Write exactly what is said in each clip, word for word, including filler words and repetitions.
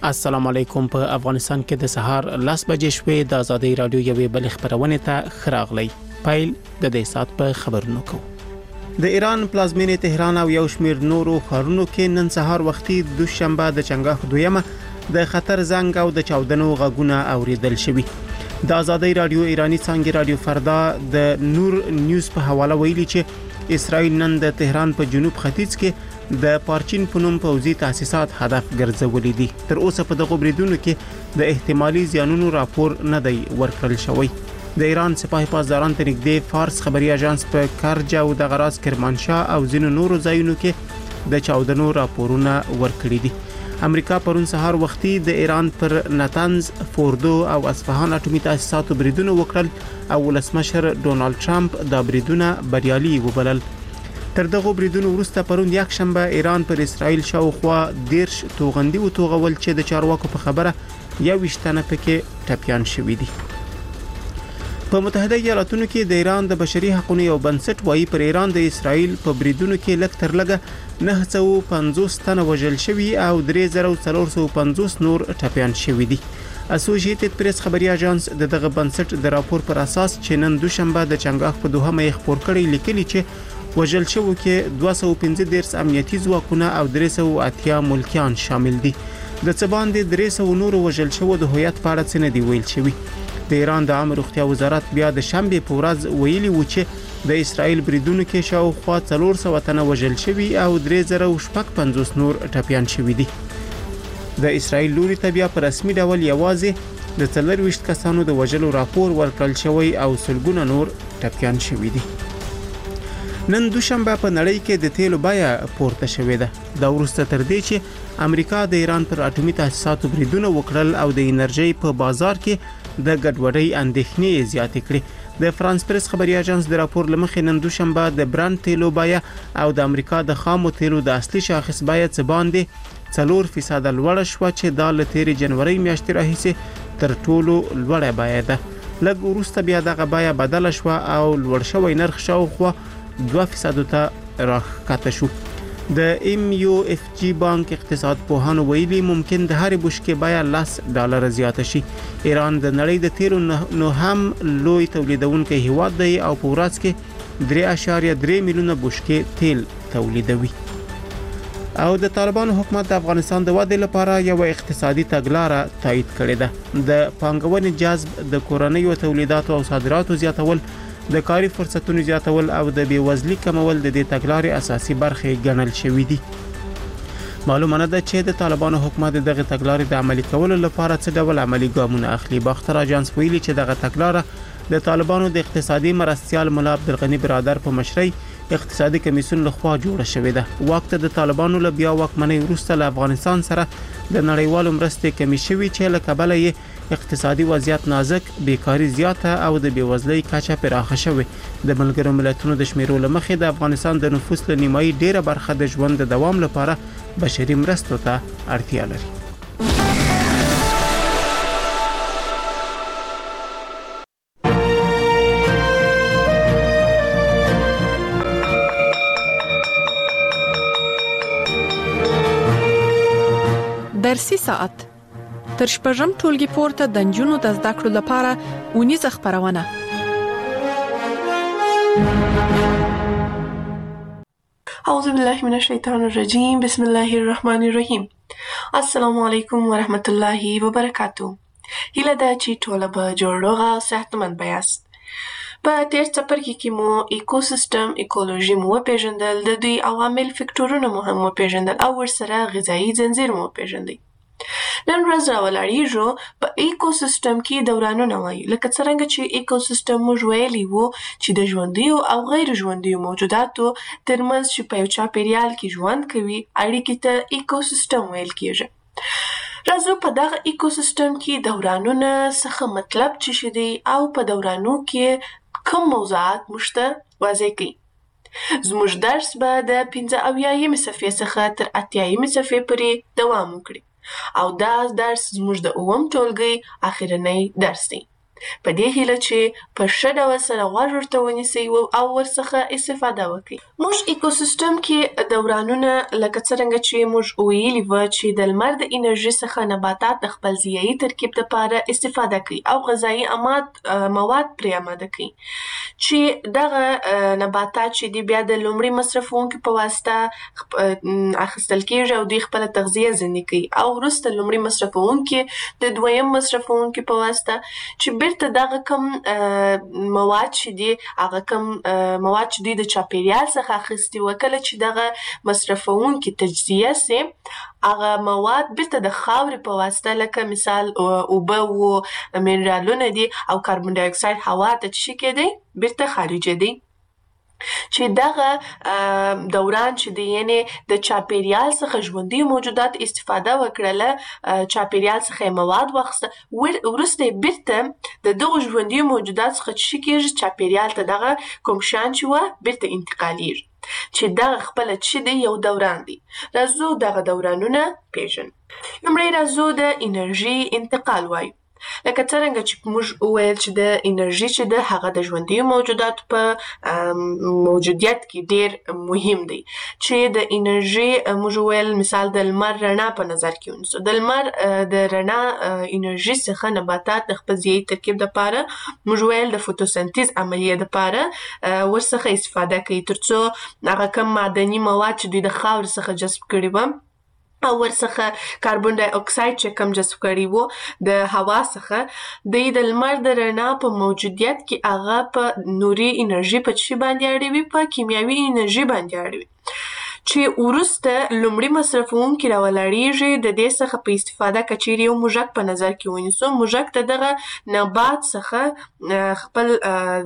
السلام علیکم. په افغانستان کې د سهار لس بجې شوې د آزادۍ رادیو یوې بل خبرونه ته خراغلی. پایل د دې سات په خبرونو کو. د ایران پلازمینې تهران او یو شمېر نورو ښارونو کې نن سهار وختي دوشنبه د چنګاښ دویمه د خطر زنګ او د چاودنو غږونه اوریدل شوي. د آزادۍ رادیو ایرانی څنګه رادیو فردا د نور نیوز په حواله ویلي چې اسرائیل نن د تهران په جنوب ختیځ کې د پارچین په نوم پوځي تاسیسات هدف ګرځولي دي. تر اوسه په دغه بریدونو کې د احتمالي زیانونو راپور نه دی ورکړل شوی. د ایران سپاه پاسداران ته نږدې فارس خبري اژانس په کرج او د غراز کرمانشاه او ځینو نورو ځایونو کې د چاودنو راپورونه ورکړي دي. امریکا پرون سهار وختي د ایران پر نتنز، فوردو او اصفهان اټومي تاسیساتو بریدونه وکړل او ولسمشر ډونالد ټرمپ دا بریدونه بریالي وبلل. تر دغه بریدونو وروسته پرون یک شنبه ایران پر اسرائیل شاوخوا دیرش توغندي و توغول چې د چارواکو په خبره یو وشتنه پکې ټپيان شوې دي. په متحده ایالاتونو کې د ایران د بشري حقوقو یو بنسټ وايي پر ایران د اسرائیل په بریدونو کې لږ تر لږه نه سوه پنځوس تنه وژل شوي او درې زره څلور سوه پنځوس نور ټپيان شوي دي. اسوسییټډ پریس خبري اژانس د دغه بنسټ د راپور پر اساس چې نن دوشنبه د چنګاښ په دوهمه یې خبر کړی لیکلي چې وژل شوو کې دوه سوه پنځه دېرش امنیتي ځواکونه او درې سوه اتیا ملکیان شامل دي. د څه باندې درې سوه نور وژل شوو د هویت په اړه څه نه دی ویل شوی. د ایران د عامه روغتیا وزارت بیا د شنبه په ورځ ویلي و چې د اسرائیل بریدونو کې شاوخوا څلور سوه تنه وژل شوي او درې زره شپږ پنځوس نور ټپيان شوي دي. د اسرائیل لوري ته بیا په رسمي ډول یوازې د څلرویشت کسانو د وژلو راپور ورکړل شوی او سلګونه نور ټپيان شوي دي. نن دوشنبه په نړۍ کې د تیلو بیه پورته شوې ده. دا وروسته تر دې چې امریکا د ایران پر اټومي تاسیساتو بریدونه وکړل او د انرژي په بازار کې د ګډوډۍ اندېښنې زیاتې کړې. د فرانس پریس خبري اژانس د راپور لمخې نن دوشنبه د برند تیلو بیه او د امریکا د خامو تیلو د اصلي شاخص بیه څخه باندې څلور فیصد لوړه شو چې د لتیری جنوري میاشتې راهیسې تر ټولو لوړه بیه ده. لږ وروسته بیا دغه بیه بدله شو او لوړ شوی نرخ شاوخوا دوه فیصد ته راکته شو. د ایم یو اف جی بانک اقتصاد پوهانو ویلي ممکن د هر بشکې بیه لس ډالر زیاته شي. ایران د نړۍ د تیلو نو هم لوی تولیدونکی هیواد دی او په ورځ کې درې اعشاریه درې میلیونه بشکې تیل تولیدوي. او د طالبانو حکومت د افغانستان د ودې لپاره یو اقتصادي تګلارې تایید کړې ده. د پانګونې جذب، د کورنیو تولیداتو او صادراتو زیاتول، د کاري فرصتونو زیاتول او د بیوزلۍ کمول د دې تګلارې اساسي برخې ګڼل شوې دي. معلومه نه ده چې د طالبانو حکومت دغه تګلارې د عملي کولو لپاره څه ډول عملي ګامونه اخلي. باختر اژانس ویلي چې دغه تګلارې د طالبانو د اقتصادي مرستيال مولا عبدالغني برادر په مشرۍ اقتصادي کمیسیون لخوا جوړه شوې ده. وخت د طالبانو له بیا واکمنۍ وروسته له افغانستان سره د نړیوالو مرستې کمې شوې چې له کبله یې اقتصادي وضعیت نازک، بیکاری زیاته او د بیوزلۍ کچه پراخه شوې. د ملګرو ملتونو د شمیرو لمخې د افغانستان د نفوس له نیمایي ډیره برخه د ژوند د دوام لپاره بشري مرستو ته اړتیا لري. درسي ساعت تر شپږم ټولګي پورته د نجونو د زده کړو لپاره اونیزه خبرونه. اعوذ بالله من الشیطان الرجیم. بسم الله الرحمن الرحیم. السلام علیکم ورحمت الله وبرکاتو. هیله ده چې ټول به جوړ او صحتمند بیاست. په تیر څپرکي کې مو ایکوسیستم، ایکولوژي مو پیژندل، د دوی عوامل، فکټورونه مو هم پیژندل او ورسره غذایی ځنځیر مو پیژندل. نن ورځ راولاړیږو په ایکوسیستم کې دورانونه وایو، لکه څنګه چې ایکوسیستم موږ ویلي وو چې د ژوندیو او غیر ژوندیو موجوداتو ترمنځ چې په یو چاپیریال کې ژوند کوي اړیکې ته ایکوسیستم ویل کیږي. راځو په دغه ایکوسیستم کې دورانونه څخه مطلب څه شي دی او په دورانو کې کوم موضوعات موږ ته واضح کړي. زموږ درس به د پنځه اویایمې صفحې څخه تر اتیایمې صفحې پورې دوام وکړي او دا درس زموږ د اووم ټولګي اخرنی درس دی. په دې هیله چې په ښه ډول سره غوږ ورته ونیسئ او ورڅخه استفاده وکړئ. موږ ایکوسیستم کې دورانونه لکه څرنګه چې موږ ویلي وو چې د لمر د انرژي څخه نباتات د خپل ضیایي ترکیب لپاره استفاده کوي او غذایي مواد مواد پرې آماده کوي چې دغه نباتات چې دی بیا د لومړي مصرفونکو په واسطه اخیستل کېږي او دوی خپله تغذیه ځینې کوي او وروسته لومړي مصرفونکي د دویم مصرفونکي په واسطه چې بیرته دغه کم مواد چې دي هغه کم مواد چې دوی د چاپیریال څخه اخیستي وو کله چې دغه مصرفونکي تجزیه سي هغه مواد بیرته د خاورې په واسطه لکه مثال اوبه و منرالونه دي او کاربن ډای اکساید هوا ته چې کېدی بیرته خارجه دي چې دغه دوران چې دی یعنی د چاپیریال څخه ژوندي موجودات استفاده وکړله چاپیریال څخه مواد واخیسته وروسته بیرته د دغو ژوندي موجودات څخه چې کېږي چاپیریال ته دغه کوم شیان چې وه بیرته انتقالیږي چې دغه خپله چې دی یو دوران دی. راځو دغه دورانونه پیژنو. لومړی راځو د انرژي انتقال وایو. لکه څرنګه چې موږ وویل چې د انرژي چې ده هغه د ژوندي موجوداتو په موجودیت کې ډېر مهم دی چې د انرژي موږ وویل مثال د لمر رڼا په نظر کې ونیسو. د لمر د رڼا انرژي څخه نباتات د خپل ضیایي ترکیب لپاره موږ ویل د فوتوسنتیز عملیې لپاره ورڅخه استفاده کوي تر څو هغه کم معدني مواد چې دوی د خاورې څخه جذب کړي وه او ورڅخه کاربن ډای اکساید چې کم جذب کړي وو د هوا څخه دوی د لمر د رڼا په موجودیت کې هغه په نوري انرژي په څه باندې اړوي په کیمیاوي انرژي باندې اړوي چې وروسته لومړي مصرفونکي راولاړیږي د دې څخه په استفاده که چیرې یو موږک په نظر کې ونیسو موږک ته دغه نبات څخه خپل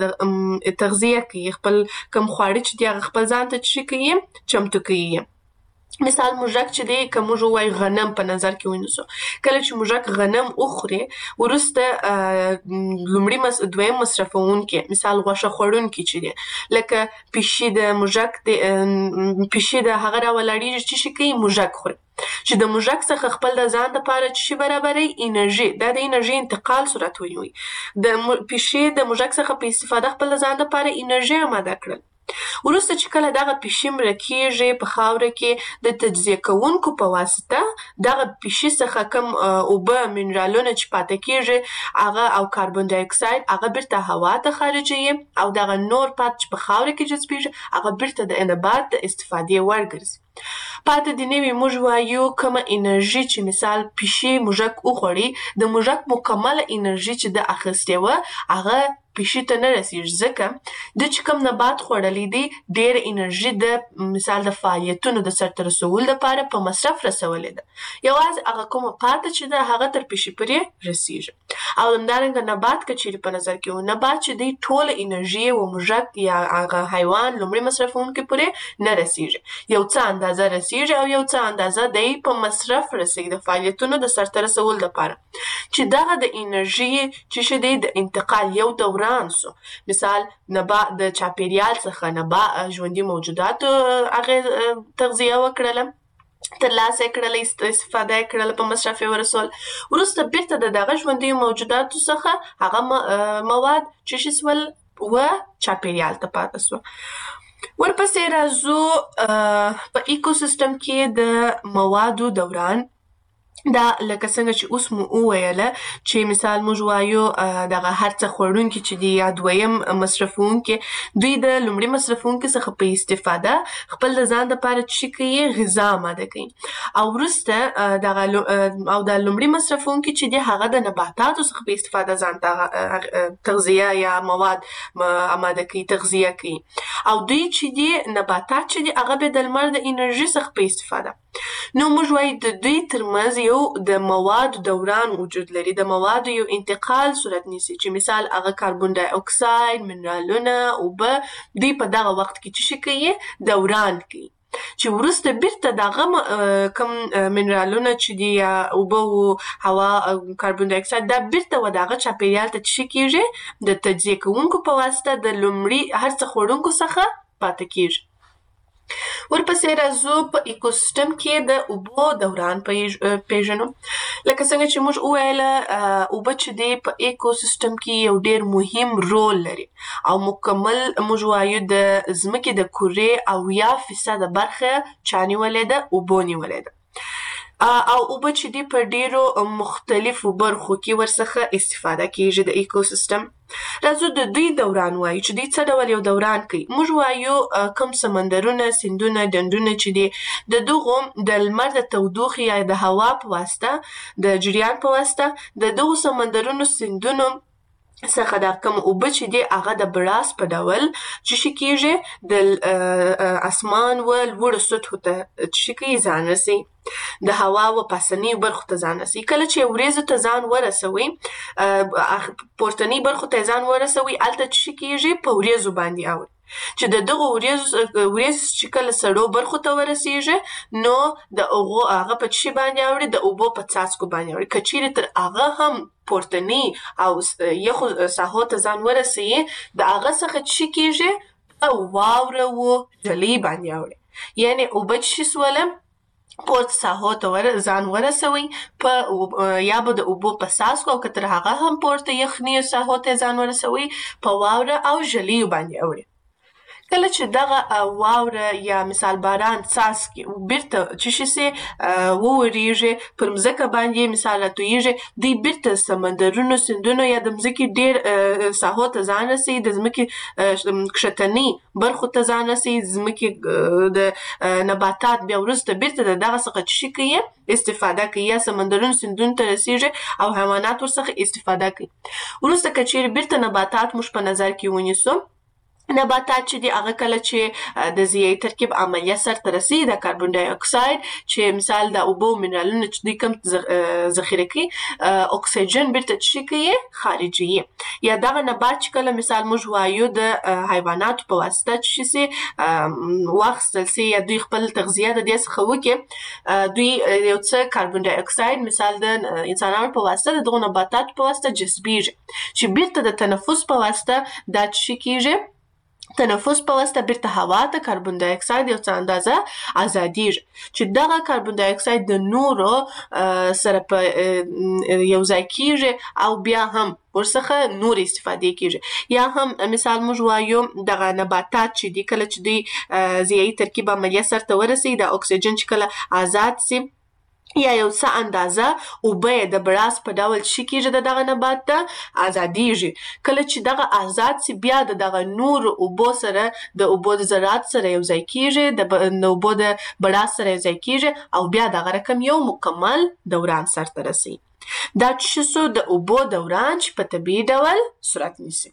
تغذیه کوي خپل کم خواړه چې دي هغه خپل ځان ته څه کوي چمتو کوي. مثال موږک چې دی که موږ ووایو غنم په نظر کې ونیسو کله چې موږک غنم وخوري وروسته لومړي مس... دویم مصرفونکي مثال غوښه خوړونکي چې دی لکه پیشي د موږک د پیشي د هغه راولاړیږي چې شي کوي موږک خوري چې د موږک څخه خپل د ځان دپاره چې شي برابروي انرژي دا د انرژي انتقال صورت ونیوي د پیشي د موږک څخه په استفاده خپل د ځان دپاره انرژي آماده کړل. وروسته چې کله دغه پیشي مړه کېږي په خاوره کې د تجزیه کوونکو په واسطه دغه پیشي څخه کوم اوبه منرالونه چې پاته کېږي هغه او کاربن ډای اکساید هغه بیرته هوا ته خارجوي او دغه نور پات چې په خاوره کې جذبېږي هغه بیرته د نبات د استفادې وړ ګرځي. پاته د نوي موږ وایو کومه انرژي چې مثال پیشي موږک وخوړي د موږک مکمله انرژي چې د اخیستې وه هغه پیشي ته نه رسیږي ځکه د چې کوم نبات خوړلی دی ډېره انرژي د مثال د فعالیتونو د سرته رسولو لپاره په مصرف رسولې ده یوازې هغه کومه پاته چې ده هغه تر پیشي پورې رسیږي. او همدارنګه نبات که چیرې په نظر کې و نبات چې دی ټوله انرژي و موږک یا هغه حیوان لومړي مصرفونکي پورې نه رسیږي یو څه اندازه رسیږي او یو څه اندازه دی په مصرف رسیږي د فعالیتونو د سرته رسولو لپاره چې دغه د انرژي چې شي دی د انتقال یو دوران سو مثال نبا د چاپیریال څخه نبا ژوندي موجوداتو هغه تغذیه وکړله ترلاسه کړله استفاده کړله په مصرف ورسول وروسته بیرته د دغه ژوندي موجوداتو څخه هغه مواد چې شي سول و چاپیریال ته پاته سو. ورپسې راځو په ایکوسیستم کې د موادو دوران دا لکه څنګه چې اوس مو وویله چې مثال موږ وایو دغه هر څه خوړونکي چې دي یا دویم مصرفونکي دوی د لومړي مصرفونکي څخه په استفاده خپل د ځان دپاره څه کوي غذا آماده کوي او وروسته دغه او د لومړي مصرفونکي چې دي هغه د نباتاتو څخه په استفاده ځان ته تغذیه یا مواد آماده کوي تغذیه کوي او دوی چې دي نباتات چې دي هغه به د لمر د انرژي څخه په استفاده نو موږ وایو د دوی ترمنځ یو د موادو دوران وجود لري د موادو یو انتقال صورت نیسي چې مثال هغه کاربن ډای اکساید منرالونه اوبه دوی په دغه وخت کې څه کوي دوران کوي چې وروسته بیرته دغه کم منرالونه چې دي یا اوبه او هوا کاربن ډای اکساید دا بیرته و دغه چاپیریال ته څه کېږي د تجزیه کوونکو په واسطه د لومړي هر څه خوړونکو څخه پاته کېږي. ورپسې راځو په ایکوسیستم کې د اوبو دوران پیژنو. لکه څنګه چې موږ وویله اوبه چې دی په ایکوسیستم کې یو ډیر مهم رول لري او مکمل موږ وایو د ځمکې د کورې اویا فیصده برخه چا نیولې ده؟ اوبو نیولې ده. او اوبه چې دی په ډیرو مختلفو برخو کې ورڅخه استفاده کیږي د ایکوسیستم. راځو د دوی دوران وایو چې دوی څه ډول یو دوران کوي. موږ وایو کوم سمندرونه، سیندونه، ډنډونه چې دی د دغو د لمر د تودوخې یا د هوا په واسطه د جریان په واسطه د دغو سمندرونو، سیندونو څخه دا کوم اوبه چې دی هغه د براس په ډول چې شي کیږي د اسمان و لوړو سطحو ته چې کوي ځان رسي، د هوا و پاسنی برخو ته ځان رسي. کله چې وریځو ته ځان ورسوي، پورتنی برخو ته ځان ورسوي، الته چې کیږي په وریځو باندې اوړي چې د دغه وریځو وریځ چې کله سړو برخو ته ورسیږي نو د هغو هغه په چی باندې اوړي؟ د اوبو په څاڅکو باندې اوړي. که چیرې تر هغه هم پورتنی او یخو ساحو ته ځان ورسوي، د هغه څخه چې کیږي په واوره و جلی باندې اوړي. یعنی اوبه چې سوله پورت ساحو ته ور ځان ورسوي په یا به د اوبو په څاڅکو او که تر هغه هم پورته یخني ساحو ته ځان ورسوي په واوره او جلی باندې اوړي. کله چې دغه واوره یا مثال باران څاڅکي بیرته چې شي سي ووريږي پر مځکه باندې مثال راتویږي، دوی بیرته سمندرونو، سیندونو یا د مځکې ډیر ساحو ته ځان رسي، د ځمکې کښتني برخو ته ځان رسي، ځمکې د نباتات بیا وروسته بیرته د دغه څخه چې شي کوي استفاده کوي یا سمندرونو، سیندونو ته رسیږي او حیوانات ورڅخه استفاده کوي. وروسته که چیرې بیرته نباتات موږ په نظر کې ونیسو، نباتات چې دی هغه کله چې د ضیایي ترکیب عملیه سرته رسي، د کاربن ډای اکساید چې مثال د اوبو منرالونه چې دوی کوم ذخیره کوي، اکسیجن بیرته چې کوي خارجوي. یا دغه نبات چې کله مثال موږ وایو د حیواناتو په واسطه چې سي واخیستل سي یا دوی خپل تغذیه د دې څخه وکړي، دوی یو څه کاربن ډای اکساید مثال د انسانانو په واسطه د دغو نباتاتو په واسطه جذبیږي چې بیرته د تنفس په واسطه دا چې کیږي تنفس په واسطه بیرته هوا ته کاربن ډای اکساید یو څه اندازه ازادیږي چې دغه کاربن ډای اکساید د نورو سره په یو ځای کیږي او بیا هم ورڅخه نور استفاده کیږي. یا هم مثال موږ وایو دغه نباتات چې دی کله چې دوی ضیایي ترکیب عملیه سرته ورسي، د اکسیجن چې کله آزاد سي یا یو څه اندازه اوبه د براس په ډول شي کیږي د دغه نبات ته ازادیږي. کله چې دغه آزاد سي بیا د دغه نور اوبو سره د اوبو د ذرات سره یو ځای کیږي، د اوبو د براس سره یو ځای کیږي او بیا دغه رقم یو مکمل دوران سرته رسي. دا چې سو د اوبو دوران چې په طبیعي ډول صورت نیسي.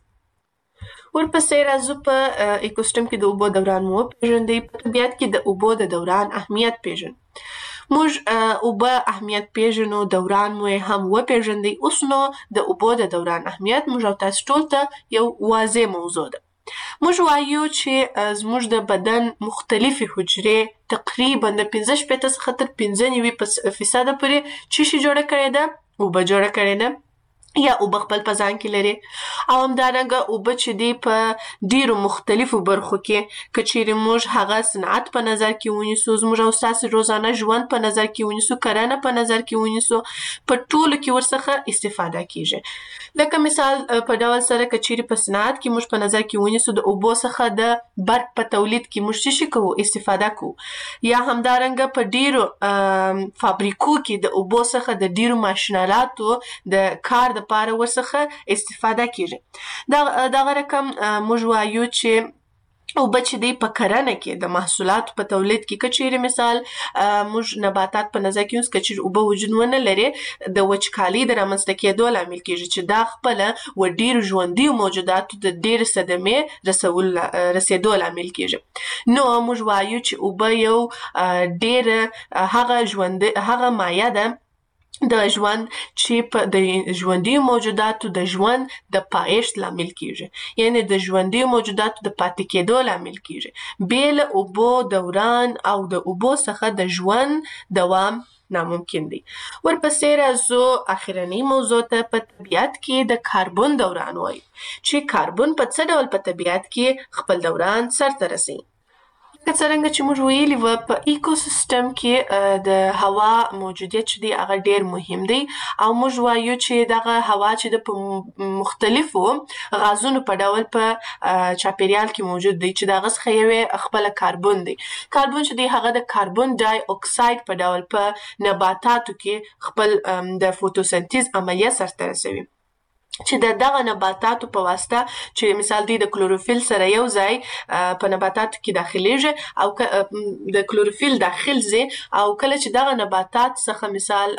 ورپسې راځو په ایکوسیستم کې د اوبو دوران مو پیژندئ. په طبیعت کې د اوبو د دوران اهمیت پیژنو. موږ اوبه اهمیت پیژنو، دوران مو هم وپیژندئ. اوس نو د اوبو د دوران اهمیت موږ او تاسو ټول ته یو واضح موضوع ده. موږ وایو چې زموږ د بدن مختلفې حجرې تقریبا د پنځه شپېته څخه تر پنځه نوي فیصده پورې چې شي جوړه کړې ده؟ اوبه جوړه کړې ده یا اوبه خپل په ځان کې لري. او همدارنګه اوبه چې دی په ډیرو مختلفو برخو کې که چیرې موږ هغه صنعت په نظر کې ونیسو، زموږ او ستاسو روزانه ژوند په نظر کې ونیسو، کرنه په نظر کې ونیسو، په ټولو کې ورڅخه استفاده کیږي. لکه مثال په ډول سره که چیرې په صنعت کې موږ په نظر کې ونیسو، د اوبو څخه د برق په تولید کې موږ څه کوو؟ استفاده کوو. یا همدارنګه په ډیرو فابریکو کې د اوبو څخه د ډیرو ماشینالاتو د کار د لپاره ورڅخه استفاده کیږي. دغه رقم موږ وایو چې اوبه چې دی په کرنه کې د محصولاتو په تولید کې که چیرې مثال موږ نباتات په نظر کې ونیسو، که چیرې اوبه وجود ونه لري د وچکالۍ د رامنځته کېدو لامل کیږي چې دا خپله و ډیرو ژوندیو موجوداتو د ډیرې صدمې رسول رسېدو لامل کیږي. نو موږ وایو چې اوبه یو ډیره هغه ژوند هغه مایع ده د ژوند چې په د ژوندي موجوداتو د ژوند د پایښت لامل کیږي، یعنی د ژوندي موجوداتو د پاتې کېدو لامل کیږي. بیل اوبو دوران او د اوبو څخه د ژوند دوام ناممکن دی. ورپسې راځو اخرنی موضوع ته. په طبیعت کې د کاربن دوران وایو چې کاربن په څه ډول په طبیعت کې خپل دوران سرته رسوي. که څرنګه چې موږ ویلي وو په ایکوسیستم کې د هوا موجودیت چې دی هغه ډیر مهم دی او موږ وایو چې دغه هوا چې د مختلفو غازونو په ډول په چاپیریال کې موجود دی چې دغه څخه یو خپل کاربن دی. کاربن چې دی هغه د کاربن ډای اکساید په ډول په نباتاتو کې خپل د فوتوسنتیز عملیه سرته رسوي چې د دغه نباتاتو په واسطه چې مثال دی د کلوروفیل سره یو ځای په نباتاتو کې داخليږي او د کلوروفیل داخل زی او کله چې دغه نباتات څخه مثال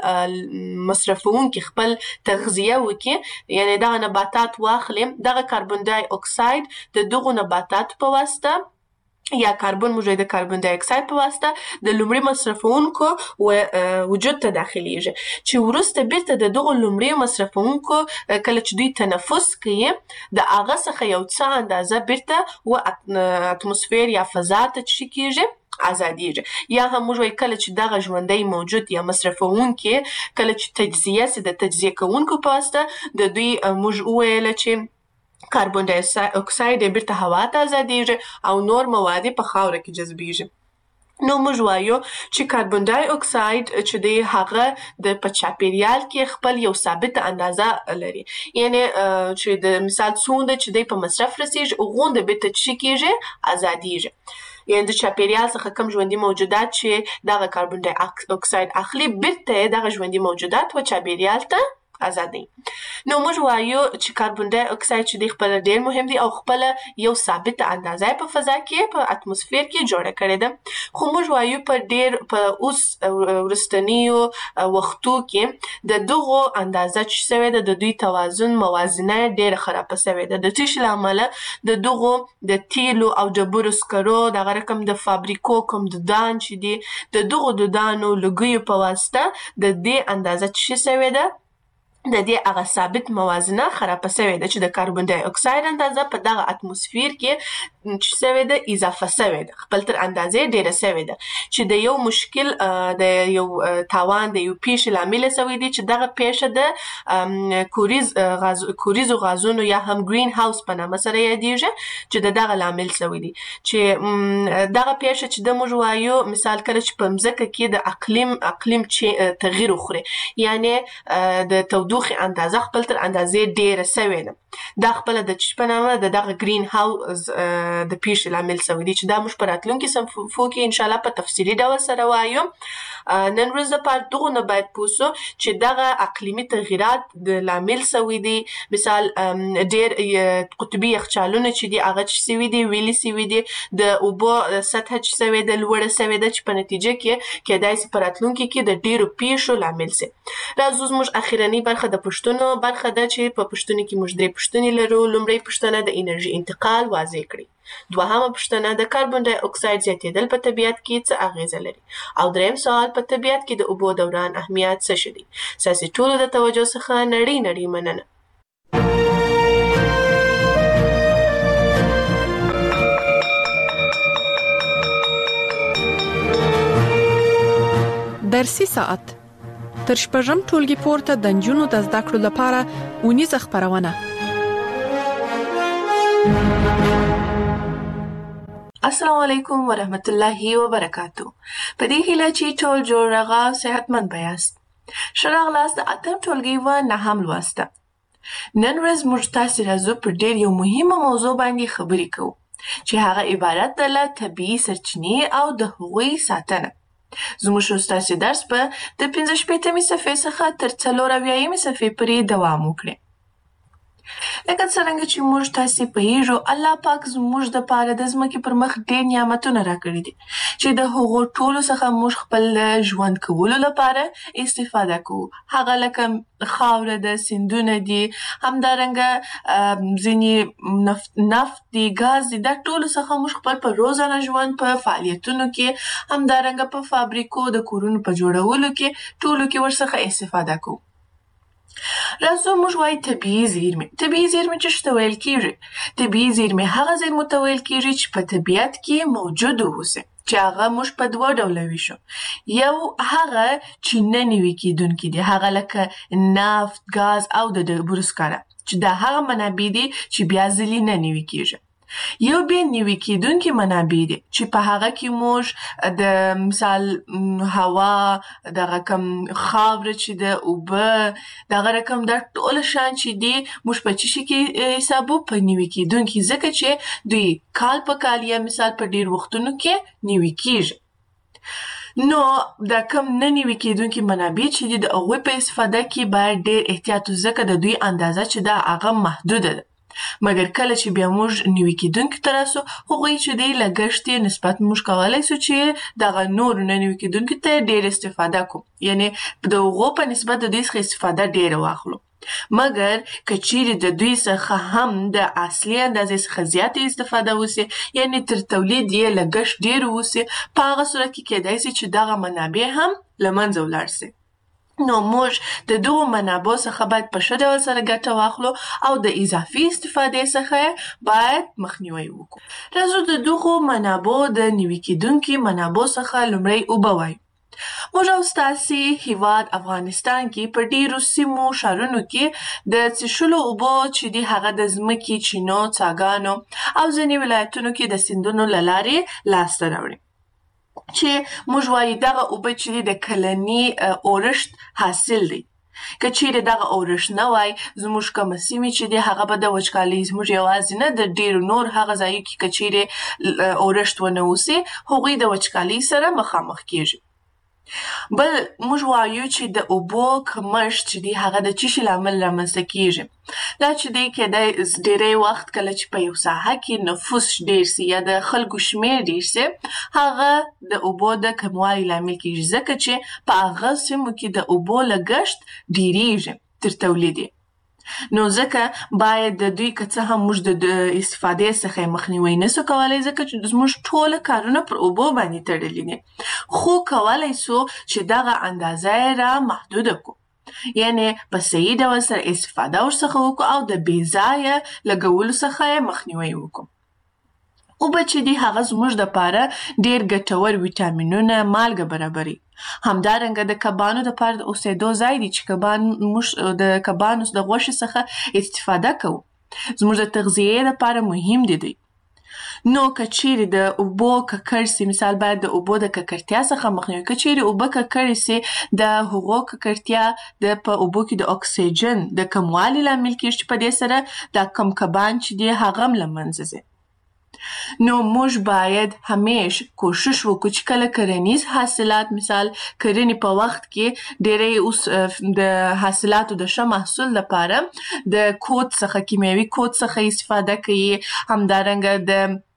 مصرفون کې خپل تغذیه وکړي یعنی دغه نباتات واخلي دغه کاربن ډای اکساید د دغه نباتات په واسطه یا کاربن موجود د کاربن ډای اکساید په واسطه د لومړي مصرفونکو وجود ته داخليږي چې ورسته بیرته د دغه لومړي مصرفونکو کله چې دوی تنفس کوي د هغه څخه یو څه اندازه بیرته و اتموسفیر یا فضا ته چکیږي ازادیږي یا هم موږ وایي کله چې دغه ژوندی موجود یا مصرفونکي کله چې تجزیه سي د تجزیه کوونکو په واسطه د دوی موږ ویل چې کاربن ډای اکساید بیرته هوا ته ازادیږي او نور مواد په خاوره کې جذبیږي. نو موږ وایو چې کاربن ډای اکساید چې دی هغه د په چاپیریال کې خپل یو ثابت اندازه لري یعنی چې د مثال څومره چې دی په مصرف رسیږي غونډه به ته چې کېږي ازادیږي یعنی د چاپیریال څخه کم ژوندۍ موجودات چې دغه کاربن ډای اکساید اخلي بیرته دغه ژوندۍ موجودات و چاپیریال ته ازادي. نو موږ وایو چې کاربن ډای اکساید چې دی خپل ډیر مهم دی او خپل یو ثابت اندازه په فضا کې په اتموسفیر کې جوړه کړې ده خو موږ وایو په ډیر په اوس ورستنیو وختو کې د دغه اندازه چې سوي ده د دوی توازن موازنه ډیر خراب سوي ده د تیش لامل د دغه د تیلو او د بورسکرو د رقم د فابریکو کوم د دان چې دی د دغه د دانو لګیو په واسطه د دې اندازه چې سوي ده د دې هغه ثابت موازنه خراب شوې ده چې د کاربن ډای اکساید اندازه په دغه اتموسفیر کې چې شوې ده اضافه شوې ده خپل تر اندازې ډیره شوې ده چې د یو مشکل د یو تاوان د یو پیښې لامل شوې دي چې دغه پیښه د کوریز غاز کوریزو غازونو یا هم گرین هاوس په نامه سره یادېږي چې د دغه لامل شوې دي چې دغه پیښه چې د موږ وایو مثال کله چې په مځکه کې د اقلیم اقلیم چې تغییر وخوري یعنی د تودوخه دوخي اندازه خپل تر اندازې ډیره سوي ده دا خپل د چشپنامه د دغه گرین هاوس د پیښې لامل سوي دي چې دا موږ په راتلونکي صفحو کې ان شاء الله په تفصیلي ډول سره وایو. نن ورځ د پاره دغه نه باید پوسو چې دغه اقلیمي تغیرات د لامل سوي دي مثال ډیر قطبي یخچالونه چې دي هغه چې سوي دي ویلي سوي دي د اوبو سطح چې سوي ده لوړه سوي ده چې په نتیجه کې کېدای شي په راتلونکي کې د ډیرو پیښو لامل شي. راځو موږ اخیرنی برخه د پښتونو برخه ده چې په پښتوني کې موږ درې پښتني لرو. لومړی پښتنه د انرژي انتقال واضح کړي دوهمه پښتنه د کاربن ډای اکساید زیاتېدل په طبیعت کې څه اغیزه لري او دریم سوال په طبیعت کې د اوبو دوران اهمیت څه شي. ساسي ټولو د توجه څخه نړۍ نړۍ مننه. درسي ساعت تر شپږم ټولګي پورته د نجونو د زده کړو لپاره ونیزه خبرونه. السلام علیکم ورحمت الله وبرکاتو. په دې هیله چې ټول جوړ راغا صحتمند بیاست. شراغلاست د اتم ټولګي و نه هم لوسته. نن ورځ موږ تاسو راځو پر ډېر یو مهمه موضوع باندې خبرې کوو چې هغه عبارت ده له طبیعي سرچینې او د هغوی ساتنه. زموږ استاد درس په د پنځه شپېتمې صفحې څخه تر څلور اویایمې صفحې پورې دوام وکړي. لکه څنګه چې موږ تاسو په هیرو الله پاک زموږ د پاره د ځمکې پر مخ ډېر نعمتونه راکړي دي چې د هغو ټولو څخه موږ خپل ژوند کولو لپاره استفاده کوو. هغه لکه خاوره د سیندونه دي همدارنګه ځینې نفت نفت دي ګاز دي دا ټولو څخه موږ خپل په روزانه ژوند په فعالیتونو کې همدارنګه په فابریکو د کورونو په جوړولو کې ټولو کې ورڅخه استفاده کوو. راځو موږ وایو طبیعي زیرمې. طبیعي زیرمې چې څه ویل کېږي؟ طبیعي زیرمې هغه زیرمو ته ویل کېږي چې په طبیعت کې موجود اوسي چې هغه موږ په دوه ډوله ویشو. یو هغه چې نه نوي کېدونکي دي هغه لکه نفت ګاز او د ډبرو سکاره چې دا هغه منابع دي چې بیا ځلې نه نوي کېږي. یو بیا نوي کېدونکي منابع دي چې په هغه کې موږ د مثال هوا دغه کم خاوره چې د اوبه دغه رقم دا ټول شان چې دي موږ په څه شي کې حسابو په نوي کېدونکي ځکه چې دوی کال په کال یا مثال په ډیر وختونو کې نوي کېږي. نو دا کم نه نوي کېدونکي منابع چې دي د هغوی په استفاده کې باید ډېر احتیاط ځکه د دوی اندازه چې ده هغه محدوده ده. مګر کله چې بیا موږ نوي کېدونکي ته راسو هغوی چې دی لګښت یې نسبت موږ کولی سو چې دغه نورو نه نوي کېدونکي ته ډېر استفاده کوو یعنې د هغو په نسبت د دوی څخه استفاده ډېره واخلو. مګر که چیرې د دوی څخه هم د اصلي اندازې څخه زیاتې استفاده وسي یعنې تر تولید یې لګښت ډېر وسي په هغه صورت کې کېدای سي چې دغه منابع هم له منځه ولاړ سي. نو موږ د دغو منابعو څخه باید په ښه ډول سره ګټه واخلو او د اضافي استفادې څخه باید مخنیوی وکړو. راځو د دغو منابعو د نوي کېدونکي منابعو څخه لومړی اوبه وایو. موږ او ستاسې هیواد افغانستان کې په ډیرو سیمو ښارونو کې د څښلو اوبو چې دي هغه د ځمکې، چینو، څاګانو او ځینې ولایتونو کې د سیندونو له لارې لاسته راوړي چې موږ وایو دغه اوبه چې دي د کلني اورښت حاصل دی. که چیرې دغه اورښت نه وای زموږ کومه سیمې چې دي هغه به د وچکالۍ زموږ یوازې نه د ډیرو نور هغه ځایو کې که چیرې اورښت ونه وسي هغوی د وچکالۍ سره مخامخ کیږي. بل موږ وایو چې د اوبو کمښت چې دی هغه د څه شي لامل رامنځته کیږي. دا چې دی کېدای ډېری وخت کله چې په یو ساحه کې نفوس ډېر سي یا د خلکو شمېر ډېر سي هغه د اوبو د کموالي لامل کیږي ځکه چې په هغه سیمو کې د اوبو لګښت ډېریږي تر تولید. نو ځکه باید د دوی که څه هم موږ د استفادې څخه مخنیوی نسو کولی ځکه چې زموږ ټوله کارونه پر اوبو باندې تړلي دي، خو کولی سو چې دغه اندازه یې را محدوده کړو یعنې په صحیح ډول سره استفاده ورڅخه وکړو او د بې ځایه لګولو څخه یې مخنیوی وکړو. اوبه چې دي هغه زموږ دپاره ډېر ګټور ویټامینونه مالګه برابروي. همدارنګه د کبانو دپاره د اوسېدو ځای دی چې کبان موږ د کبانو د غوښې څخه استفاده کوو زموږ د تغذیې دپاره مهم دي دوی. نو که چیرې د اوبو ککړ سي مثال باید د اوبو د ککړتیا څخه مخنیوی که چیرې اوبه ککړې سي د هغو ککړتیا د په اوبو کې د اکسیجن د کموالي لامل کیږي چې په دې سره دا کم کبان چې دي هغه هم له منځه ځي. نو موږ باید همیش کوشش وکړو چې کله کرنیز حاصلات مثال کرنې په وخت کې ډېری اوس د حاصلاتو د ښه محصول لپاره د کود څخه کیمیاوي کود څخه استفاده کوي، همدارنګه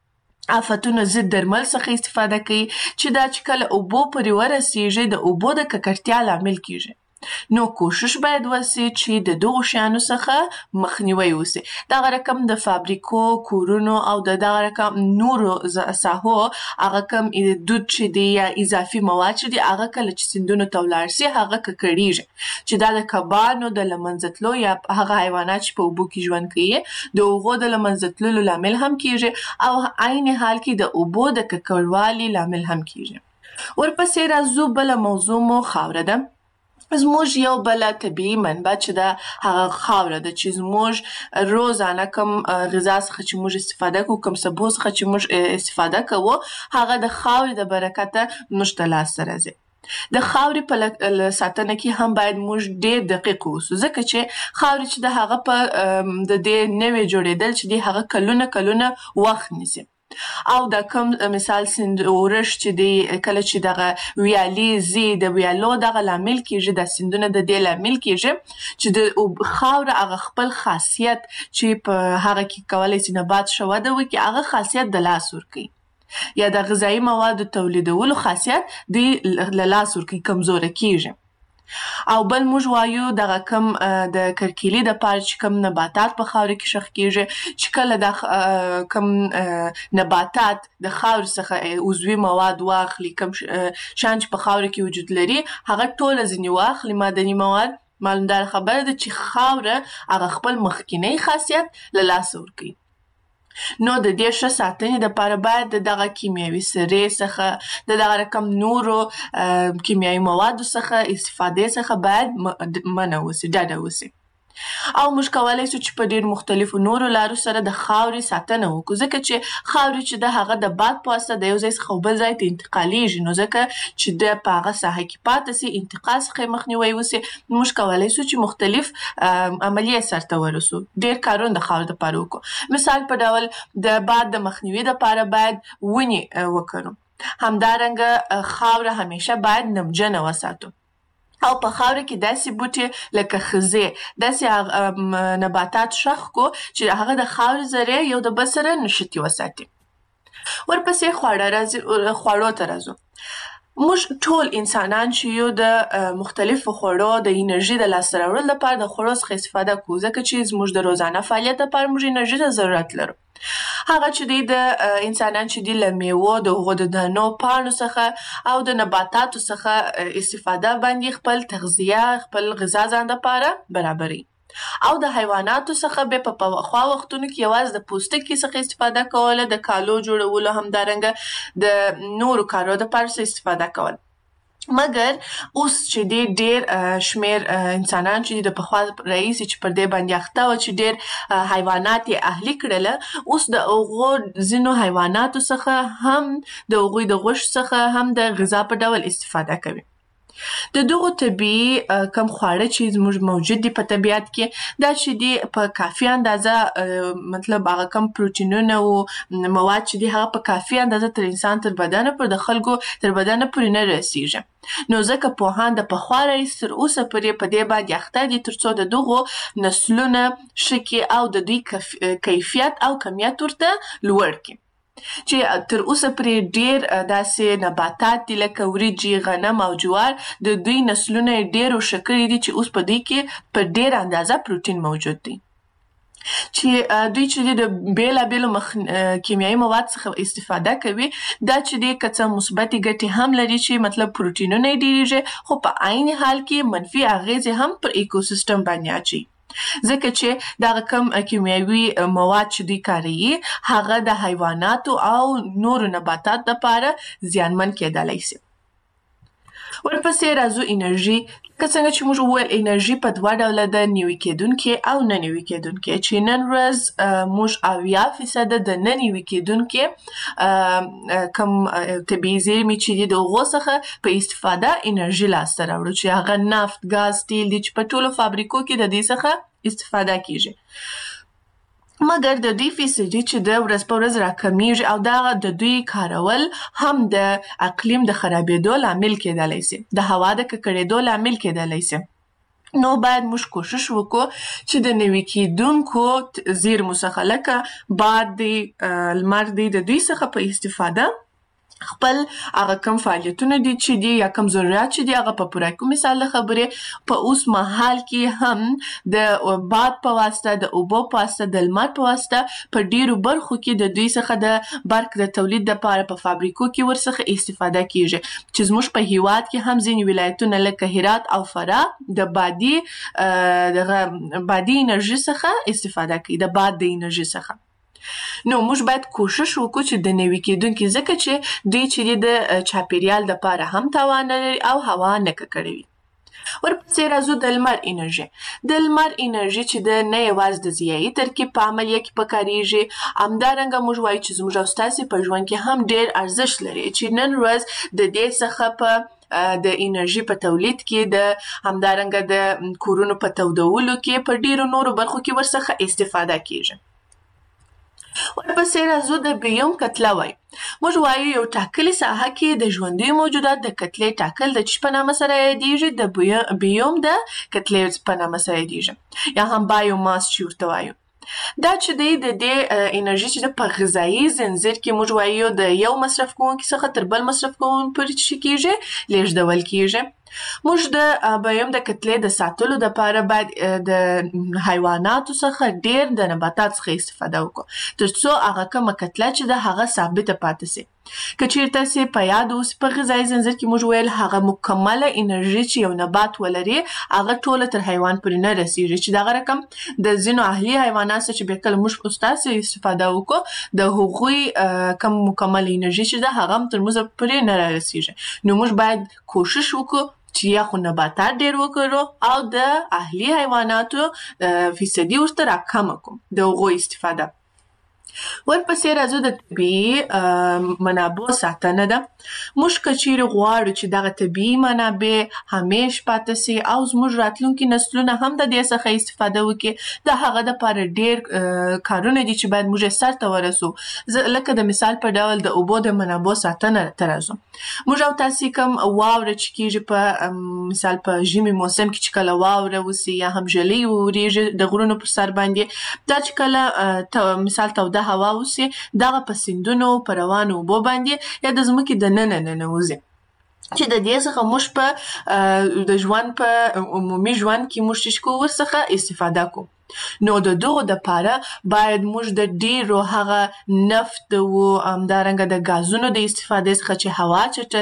د آفتونو ضد درمل څخه استفاده کوي چې دا چې کله اوبو پورې ورسیږي د اوبو د ککړتیا لامل کیږي. نو کوشش باید وسي چې د دغو شیانو څخه مخنیوی وسي. دغه رقم د فابریکو، کورونو او د دغه رقم نورو ساحو هغه کم دود چې دی یا اضافي مواد چې دی هغه کله چې سیندونو ته ولاړ سي هغه ککړیږي چې دا د کبانو د له منځه تلو یا هغه حیوانات چې په اوبو کې ژوند کوي د هغو د له منځه تللو لامل هم کیږي او عین حال کې د اوبو د ککړوالي لامل هم کیږي. ورپسې راځو بله موضوع مو خاوره ده. زموږ یو بله طبیعي منبع چې ده هغه خاوره ده چې زموږ روزانه کم غذا څخه چې موږ استفاده کوو کم سبو څخه چې موږ استفاده کوو هغه د خاورې د برکته موږ ته لاسته راځي. د خاورې په ساتنه کې هم باید موږ ډېر دقیق اوسو ځکه چې خاورې چې د هغه په د دې نوې جوړېدل چې دی هغه کلونه کلونه وخت نیسي او دا کم مثال سیند اورښت چې دی کله چې دغه ویالې ځي د ویالو دغه لامل کیږي د سیندونه د دې لامل کیږي چې د خاوره هغه خپل خاصیت چې په هغه کې کولی سي نبات ښه وده وکړي هغه خاصیت د لاس ورکوي یا د غذایي موادو تولیدولو خاصیت دی له لاس ورکوي کمزوره کیږي. او بل موږ وایو دغه کم د کرکیلي دپاره چې کم نباتات په خاوره کې ښخ کیږي چې کله دا کم نباتات د خاورې څخه عضوي مواد واخلي کم شیان چې په خاوره کې وجود لري هغه ټوله ځینې واخلي معدني مواد معلومداره خبره ده چې خاوره هغه خپل مخکینی خاصیت له لاسه ورکوي. نو د دې ښه ساتنې دپاره باید د دغه کیمیاوي سرې څخه د دغه رقم نورو کیمیاوي موادو څخه استفادې څخه باید منع وسي ډډه وسي. او موږ کولای شو چې په ډیر مختلفو نورو لارو سره د خاورې ساتنه وکړو، ځکه چې خاورې چې د هغه د باد په واسطه د یو ځای څخه بل ځای ته انتقالیږي، نو ځکه چې د په هغه ساحه کې پاتې سي، انتقال څخه مخنیوي وسي، موږ کولای شو چې مختلف عملیې سرته ورسو، ډیر کارونه د خاورې لپاره وکړو. مثال په ډول د باد د مخنیوي لپاره باید ونې وکړو. همدارنګه خاوره همیشه باید نمجنه وساتو، او په خاوره کې داسې بوټي لکه خزې، داسې نباتات شخ کو چې هغه د خاورې ذرې یو د بل سره نښتي وساتي. ورپسې خواړه راځي، خواړو ته راځو. موږ ټول انسانان چې یو د مختلفو خوړو د انرژي د لاسته راوړلو لپاره د خوړو څخه استفاده کوو، ځکه چې زموږ د روزانه فعالیت لپاره موږ انرژي ته ضرورت لرو. هغه چې دی د انسانان چې دی له میوو، د هغو د دانو، پاڼو څخه او د نباتاتو څخه استفاده باندې خپل تغذیه، خپل غذا ځان لپاره برابروي. او د حیواناتو څخه به په پخوا وختونو کې یوازې د پوستکي څخه استفاده کوله، د کالو جوړولو، همدارنګه د نورو کارو لپاره استفاده کوله. مګر اوس چې دی ډیر شمیر انسانان چې د پخوا رئیس چې پر دې باندې اخته و چې ډیر حیوانات یې اهلي کړل، اوس د هغو ځینو حیواناتو څخه هم د هغوی د غوښې څخه هم د غذا په ډول استفاده کوي. د دغو طبیعي کم خواړه چې زموږ موجود دي په طبیعت کې، دا چې دي په کافي اندازه، مطلب هغه کم پروټینونه او مواد چې دي هغه په کافي اندازه تر انسان تر بدنه پر د خلکو تر بدنه پورې نه رسیږي. نو ځکه پوهان د پخوا راهیسې تر اوسه پورې په دې باندې اخته دي تر څو د دغو نسلونه ښه کړي او د دوی کیفیت او کمیت ورته لوړ کړي. چې تر اوسه پرې ډیر داسې نباتات دي لکه وریجې، غنم او جوار، د دوی نسلونه یې ډیر ښه کړي دي چې اوس په دوی کې په ډیر اندازه پروټین موجود دی. چې دوی چې د بیلابیلو مخ کیمیاوي مواد څخه استفاده کوي، دا چې دی که څه مثبتې ګټې هم لري چې مطلب پروټینونه یې ډیریږي، خو په عین حال کې منفي اغیزې هم پر ایکوسیستم باندې اچوي، ځکه چې دغه کم کیمیاوي مواد چې دوی کاروي هغه د حیواناتو او نورو نباتاتو لپاره زیانمن کېدلی شي. ورپسې راځو انرژي. که څنګه چې موږ وویل انرژي په دوه ډوله ده، نوي کېدونکې او نه نوي کېدونکې، چې نن ورځ موږ اویا فیصده د نه نوي کېدونکې کم طبیعي زیرمې چې دي د هغو څخه په استفاده انرژي لاسته راوړو، چې هغه نفت، ګاز، تیل دي چې په ټولو فابریکو کې د دې څخه استفاده کیږي. مګر د دوی فیصدي چې د ورځ په ورځ راکمیږي او دا د دوی کارول هم د اقلیم د خرابېدو لامل کېدلی شي، د هوا د ککړېدو لامل کېدلی شي. نو باید موږ کوشش وکړو چې د نوي کېدونکو زیرمو څخه لکه باد دی، لمر دی، د دوی څخه په استفاده خپل هغه کم فعالیتونه دي چې دي یا کم ضرورت چې دي هغه په پوره کړو. مثال د خبرې په اوس مهال کې هم د باد په واسطه، د اوبو په واسطه، د لمر په واسطه په ډیرو برخو کې د دوی څخه د برق د تولید لپاره په فابریکو کې ورڅخه استفاده کیږي، چې زموږ په هیواد کې هم ځینې ولایتونه لکه هرات او فراه د بادي دغه بادي انرژي څخه استفاده کوي، د باد د انرژي څخه. نو موږ باید کوشش وکړو چې د نوي کېدونکي، ځکه چې دوی چې د چاپیریال لپاره هم تاوان نه لري او هوا نه ککړوي. ورپسې راځو د لمر انرژي. د لمر انرژي چې د نه یوازې د ضیایي ترکیب په عملیه کې پکارېږي، همدارنګه موږ وایو چې زموږ او ستاسې په ژوند کې هم ډېر ارزښت لري، چې نن ورځ د دې څخه په د انرژي په تولید کې، د همدارنګه د کورونو په تودولو کې، په ډېرو نورو برخو کې ورڅخه استفاده کیږي. ورپسې راځو د بیوم کتله وایو. موږ وایو یو ټاکلې ساحه کې د ژوندیو موجودات د کتلې ټاکل د چی په نامه سره یادیږي؟ د بیوم د کتلې په نامه سره یادیږي، یا هم بایوماس چې ورته وایو. دا چې دی د دې انرژي چې په غذایي زنځیر کې موږ وایو د یو مصرف کوونکي څخه تر بل مصرف کوونکي پورې چې کیږي لیږدول کیږي. موږ د بیوم د کتلې د ساتلو لپاره باید د حیواناتو څخه ډیر د نباتات څخه استفاده وکړو، تر څو هغه کومه کتله چې د هغه ثابته پاتې شي. که چیرته سي په یاد اوس په غذایي زنځیر کې موږ ویل هغه مکمله انرژي چې یو نبات ولري هغه ټوله تر حیوان پورې نه رسیږي، چې دغه رقم د ځینو اهلي حیوانات چې به کله موږ استاسې استفاده وکړو د هغوی کم مکمله انرژي چې ده هغه هم تر موږ پورې نه رسیږي. نو موږ باید کوشش وکړو چې یا خو نباتات ډېر وکړو او د اهلي حیواناتو فیصدي ورته راکمه کوم د هغو استفاده. ورپسې راځو د طبیعي منابعو ساتنه ده. موږ که چیرې غواړو چې دغه طبیعي منابع همیش پاتې سي او زموږ راتلونکي نسلونه هم د دې څخه استفاده وکړي، د هغه دپاره ډېر کارونه دي چې باید موږ یې سرته ورسو. لکه د مثال په ډول د اوبو د منابعو ساتنه ته راځو. موږ او تاسې کوم واوره چې کېږي په مثال په ژمي موسم کې چې کله واوره وسي یا هم ژلۍ وورېږي د غرونو پر سر باندې، دا چې کله مثال توده هوا وسي دغه په سیندونو په روانو اوبو باندې یا د ځمکې دننه ننوځي چې د دې څخه موږ په د ژوند په عمومي ژوند کې موږ چې کوو ورڅخه استفاده کوو. نو د دغو دپاره باید موږ د ډېرو هغه نفت او همدارنګه د ګازونو د استفادې څخه چې هوا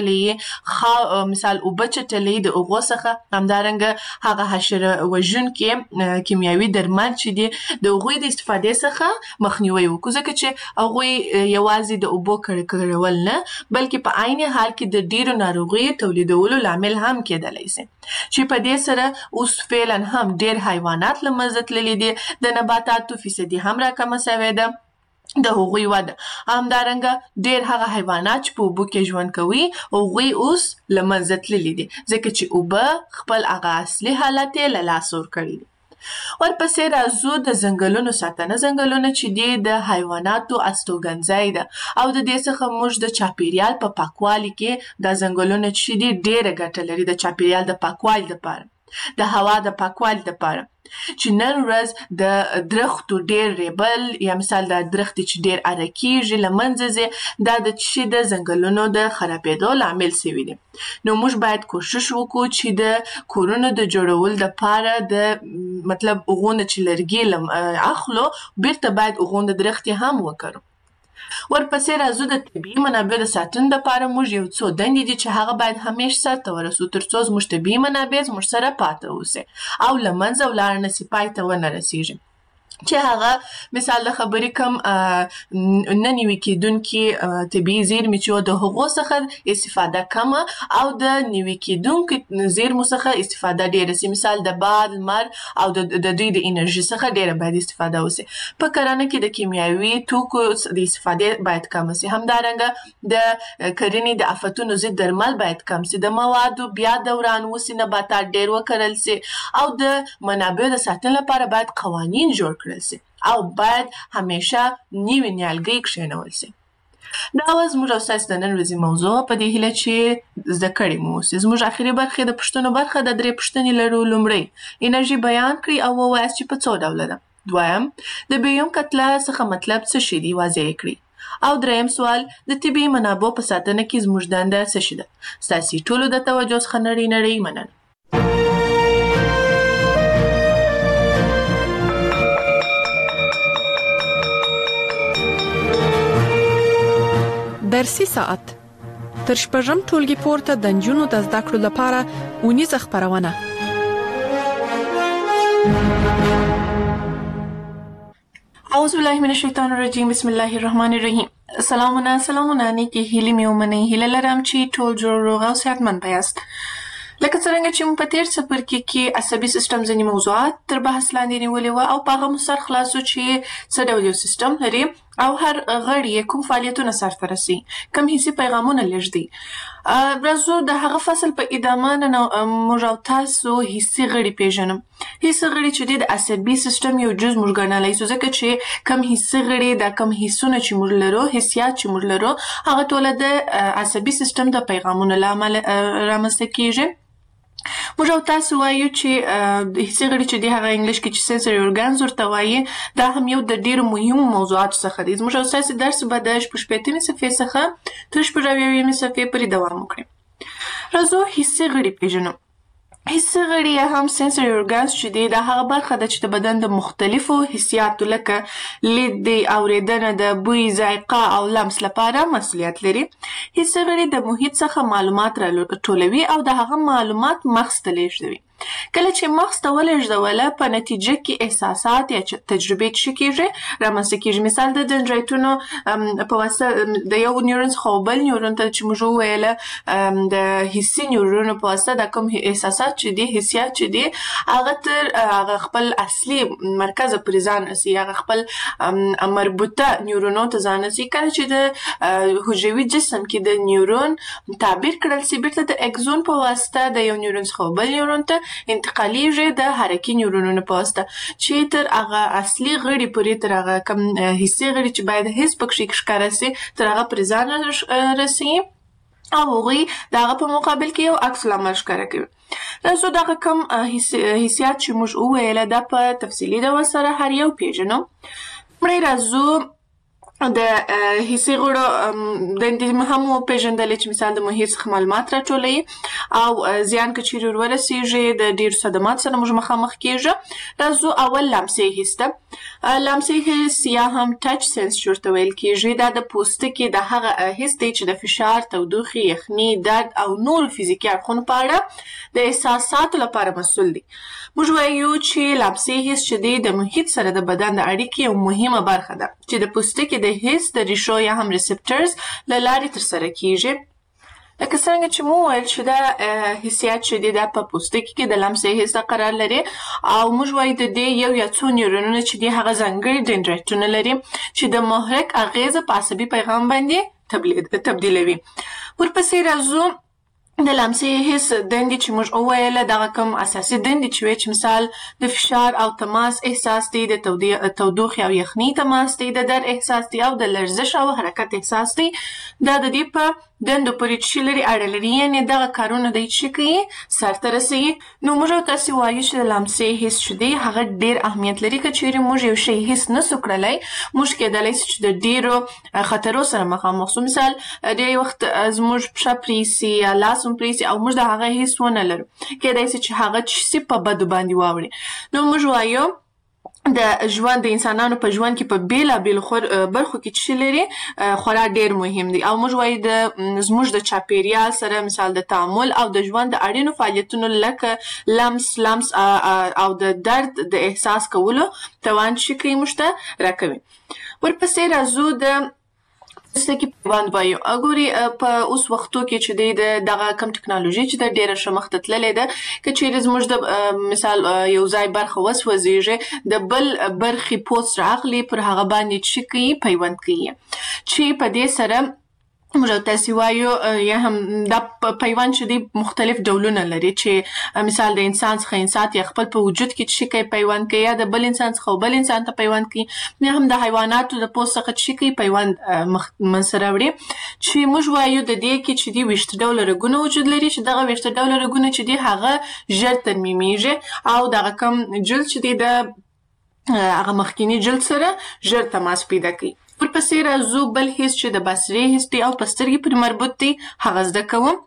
چټلوي، مثال اوبه چټلوي، د هغو څخه همدارنګه هغه حشره وژونکي کیمیاوي درمل چې دي د هغوی د استفادې څخه مخنیوی وکړو، ځکه چې هغوی یوازې د اوبو کړول نه بلکې په عین حال کې د ډېرو ناروغیو تولیدولو لامل هم کېدلی سي، چې په دې سره اوس فعلا هم ډېر حیوانات له منځه تللي دي، د نباتاتو فیصدي هم راکمه سوې ده، د هغوی وده همدارنګه ډېر هغه حیوانات چې په اوبو کې ژوند کوي هغوی اوس له منځه تللي دي، ځکه چې اوبه خپل هغه اصلي حالت یې له لاسه ورکړی دي. ورپسې راځو د ځنګلونو ساتنه. ځنګلونه چې دي د حیواناتو استوګنځای ده او د دې څخه موږ د چاپیریال په پاکوالي کې دا ځنګلونه چې دي ډېره ګټه لري د چاپیریال د پاکوالي دپاره، د هوا د پاکوالي دپاره. چې نن ورځ د درختو ډېر ریبل یا مثال د درختې چې ډېر اره کېږي له منځه ځي، دا د چې د ځنګلونو د خرابېدو لامل سوي دي. نو موږ باید کوشش وکړو چې د کورونو د جوړولو دپاره د مطلب هغو نه چې لرګي اخلو بیرته باید هغو نه درختې هم وکرو. ورپسې راځو د طبیعي منابع د ساتنې دپاره موږ یو څو دندې دي چې هغه باید همیش سرته ورسو تر څو زموږ طبیعي منابع زموږ سره پاته اوسي او له منځه ولاړ نه سي، پای ته ونه رسېږي. چې هغه مثال د خبرې کم نه نوي کېدونکي طبیعي زیرمې چې د هغو څخه استفاده کمه او د نوي کېدونکو زیرمو څخه استفاده ډېره سي، مثال د باد، لمر او د دوی د انرژي څخه ډېره باید استفاده وسي. په کرنه کې د کیمیاوي توکو د استفادې باید کمه سي، همدارنګه د کرنې د آفتونو ضد درمل باید کم سي، د موادو بیا دوران وسي، نباتات ډېر وکرل سي او د منابعو د ساتنې لپاره باید قوانین جوړ سي او باید همیشه نیوي نیالګۍ کښېنول سي. دا وه زموږ او ستاسې د نن ورځې موضوع، په دې هیله چې زده کړې مو اوسي. زموږ اخري برخې د پوښتنو برخه د درې پوښتنې لرو. لومړی انرژي بیان کړئ او ووایاست چې په څو ډوله ده. دویم د بیوم کتله څخه مطلب څه شي دي، واضح یې کړئ. او دریم سوال د طبیعي منابعو په ساتنه کې زموږ دنده څه شي ده. ستاسې ټولو د توجه څخه نړۍ نړۍ مننه. درسي ساعت تر شپږم ټولګي پورته د نجونو د زده کړو لپاره اونیزه خپرونه. اعوذ بالله من الشیطان الرجیم، بسم الله الرحمن الرحیم. سلامونه سلامونه نیکی هیلې مې ومنئ. هیله لرم چې ټول جوړ روغ او صحتمند یاست. لکه څرنګه چې موږ په تېر څپرکي کې عصبي سیستم ځینې موضوعات تر بحث لاندې نیولي وه او په هغه مو سر خلاصو چې څه ډول یو سیستم لري او هر غړی یې کوم فعالیتونه سرته رسوي، کوم حسي پیغامونه لېږدي. راځو د هغه فصل په ادامه نن موږ او تاسو حسي غړي پېژنو. حسي غړي چې دی د عصبي سیستم یو جز موږ ګڼلی سو، ځکه چې کوم حسي غړي دا کوم حسونه چې موږ لرو، حسیات چې موږ لرو، هغه ټوله د عصبي سیستم د پیغامونو له امله رامنځته کېږي. موږ او تاسو وایو چې د حسي غړي چې دی هغه انګلیش کې چې سنسوري ارګانز ورته وایي، دا هم یو د ډېرو مهمو موضوعاتو څخه دی. زموږ او ستاسې درس به د شپږ شپېتمې صفحې څخه تر شپږ اویاویمې صفحې پورې دوام وکړي. راځو حسي غړي پېژنو. حسي غړي یا هم سنسوري ارګانز چې دی دا هغه برخه ده چې د بدن د مختلفو حسیاتو لکه لید دی، اورېدنه ده، بوی، ذایقه او لمس لپاره مسؤلیت لري. حسي غړي د محیط څخه معلومات راټولوي او د هغه معلومات مغز ته لېږدوي. کله چې مغز ته ولېږدوله په نتیجه کې احساسات یا تجربې څه کېږي رامنځته کېږي. مثال د دندرایتونو په واسطه د یو نیورون څخه بل نیورون ته چې موږ وویله د حسي نیورونو په واسطه د کوم احساسات چې دي حسیات چې دي هغه تر هغه خپل اصلي مرکز پرې ځان رسي، هغه خپل مربوطه نیورونو ته ځان رسي. کله چې د حجروي جسم کې د نیورون تعبیر کړل سي بیرته د اکزون په واسطه د یو نیورون څخه بل نیورون ته انتقالیږي د حرکي نیورونونو په واسطه چې تر هغه اصلي غړي پورې تر هغه کم حسي غړي چې باید هیڅ پکې ښکاره سي تر هغه پرې ځان رسي او هغوی د هغه په مقابل کې یو عکس العمل ښکاره کوي. راځو دغه کم حسیات چې موږ وویله دا په تفصیلي ډول سره هر یو پیژنو. مړی راځو د حسي غړو دندې هم وپېژندلې چې مثال د محیط څخه معلومات راټولوي او زیان که چیرې ور ورسېږي د ډېرو صدماتو سره موږ مخامخ کېږو. راځو اول لمسي حس ته. لمسي حس یا هم ټچ سنس چې ورته ویل کېږي دا د پوستکي د هغه حس دی چې د فشار، تودوخې، یخني، درد او نورو فزیکي اړخونو په اړه د احساساتو لپاره مسؤل دی. موږ وایو چې لمسي حس چې دی د محیط سره د بدن د اړیکې یو مهمه برخه ده چې د پوستکي د حس د ریشو یا هم ریسپټرز له لارې ترسره کېږي. لکه څنګه چې مو ویل چې دا حسیات چې دي دا په پوستکي کې د لمسي حس قرار لري او موږ وایو د دې یو یا څو نیورونونه چې دي هغه ځانګړي دندرایتونه لري چې د محرک اغیزه په عصبي پیغام باندې تبدیلوي. ورپسې راځو د لمسي حس دندې چې موږ وویله دغه کوم اساسي دندې چې وایي چې مثال د فشار او تماس احساس دی، د تودوخې او یخني تماس دی، د درد احساس دی او د لرزش او حرکت احساس دی. دا د دې په دندو پورې چې لري اړه لري، یعنې دغه کارونه دی چې کوي سرته رسوي. نو موږ تاسې وایو چې د لمسي حس چې دی هغه ډېر اهمیت لري. که چیرې موږ یو شی حس نسو کړلی موږ کېدلی سي چې د ډېرو خطرو سره مخامخ سو. مثال ډېر وخت زموږ پښه پرېسي یا لاس هم پرېسي او موږ د هغه حس ونه لرو، کېدای سي چې هغه څه سي په بدو باندې واوړي. نو موږ وایو د ژوند د انسانانو په ژوند کې په بیلابیلو برخو کې چې لري خورا ډېر مهم دي او موږ وایو د زموږ د چاپیریال سره مثال د تعامل او د ژوند د اړینو فعالیتونو لکه لمس لمس او د درد د احساس کولو توان چې کوي موږ ته راکوي. ورپسې راځو د پوستکي پیوند وایو. ګوري په اوس وختو کې چې دی دغه کم ټکنالوژي چې د ډېره ښه مخ ته تللې ده، که چیرې زموږ د مثال یو ځای برخه وسوځېږي د بل برخې پوست راغلي پر هغه باندې چې کوي پیوند کوي چې په دې سره موږ تاسې وایو یا هم دا پیوند چې دی مختلف ډولونه لري چې مثال د انسان څخه انسان یا خپل په وجود کې چې کوي پیوند کوي یا د بل انسان څخه بل انسان ته پیوند کوي یا هم د حیواناتو د پوست څخه چې کوي پیوند منځته راوړي چې موږ وایو د دې کې چې دی ویشت ډوله رګونه وجود لري چې دغه ویشت ډوله رګونه چې دی هغه ژر ترمیمیږي او دغه کم جلد چې دی د هغه مخکینی جلد سره ژر تماس پیدا کوي. ورپسې راځو بل حس چې د بصري حس دی او په سترګې پورې مربوط دی، هغه زده کوم.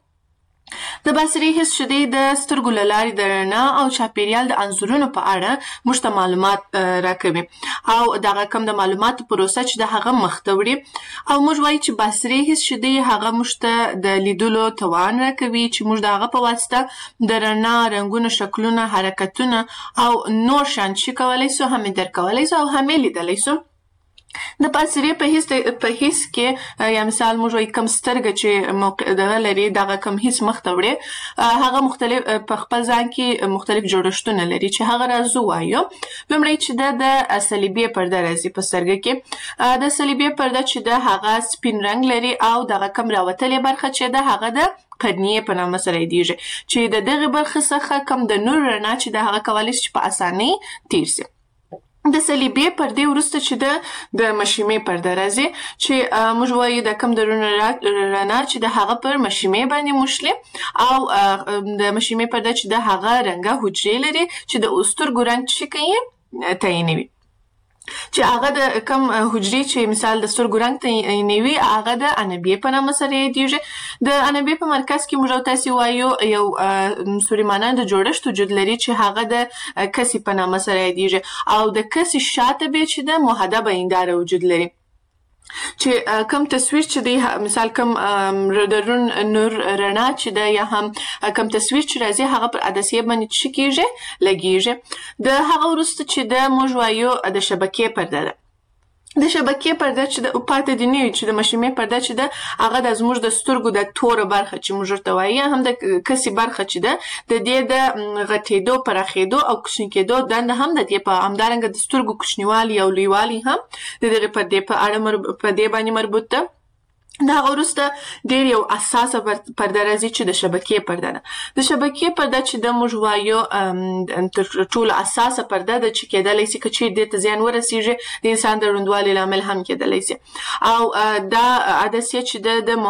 د بصري حس چې دی د سترګو له لارې د رڼا او چاپیریال د انځورونو په اړه موږ ته معلومات راکوي او دغه کم د معلوماتو پروسه چې د هغه مخته وړي او موږ وایو چې بصري حس چې دی هغه موږ ته د لیدلو توان راکوي چې موږ د هغه په واسطه د رڼا، رنګونو، شکلونه، حرکتونه او نور شیان چې کولی سو هم درک کولی سو او هم لیدلی سو. د بصري په حس په حس کې یا مثال موږ وایو کم سترګه چې دغه لري دغه کم حس مخته وړي هغه مختلف په خپل ځان کې مختلف جوړښتونه لري چې هغه راځو وایو. لومړی چې د د صلیبي پرده راځي په سترګه کې. د صلیبي پرده چې د هغه سپین رنګ لري او دغه کم راوتلې برخه چې د هغه د قرنیې په نامه سره یادیږي چې د دغه برخه څخه کم د نور رڼا چې د هغه کولی شي په اسانۍ تیر سي. د صلیبي پردې وروسته چې د د مشیمې پرده راځي چې موږ وایو د کم د رڼا چې د هغه پر مشیمې باندې موشلي او د مشیمې پرده چې د هغه رنګه حجرې لري چې د سترګو رنګ چې کوي تعینوي چې هغه د کم حجرې چې مثال د سترګو رنګ تعینوي هغه د انبیې په نامه سره یادیږي. د انبیې په مرکز کې موږ تاسې وایو یو سوري مانند جوړښت وجود لري چې هغه د کسي په نامه سره یادیږي او د کسي شاته به چې د محدبه هنداره وجود لري. چې کم تصویر چې دی مثال کم رادرون نور رڼا چې ده یا هم کم تصویر چې راځي هغه پر عدسیه باندې څه کېږي لګېږي. د هغه وروسته چې ده موږ وایو د شبکې پرده ده. د شبکې پرده چې د پاتې دي نه وي چې د مشیمې پرده چې ده هغه د زموږ د سترګو د توره برخه چې موږ ورته وایو هم د کسي برخه چې ده د دې د غټېدو پراخېدو او کوچني کېدو دنده هم د دې په همدارنګه د سترګو کوچنیوالي او لویوالي هم د دغې پردې په اړه په دې باندې مربوط ده. د هغه وروسته ډېر یو اساسه پرده راځي چې د شبکې پرده ده. د شبکې پرده چې د موږ وایو تر ټولو اساسه پرده ده چې کېدلی شي که چیرې دې ته زیان ورسېږي د انسان د ړندوالي لامل هم کېدلی شي. او دا عدسیه چې ده د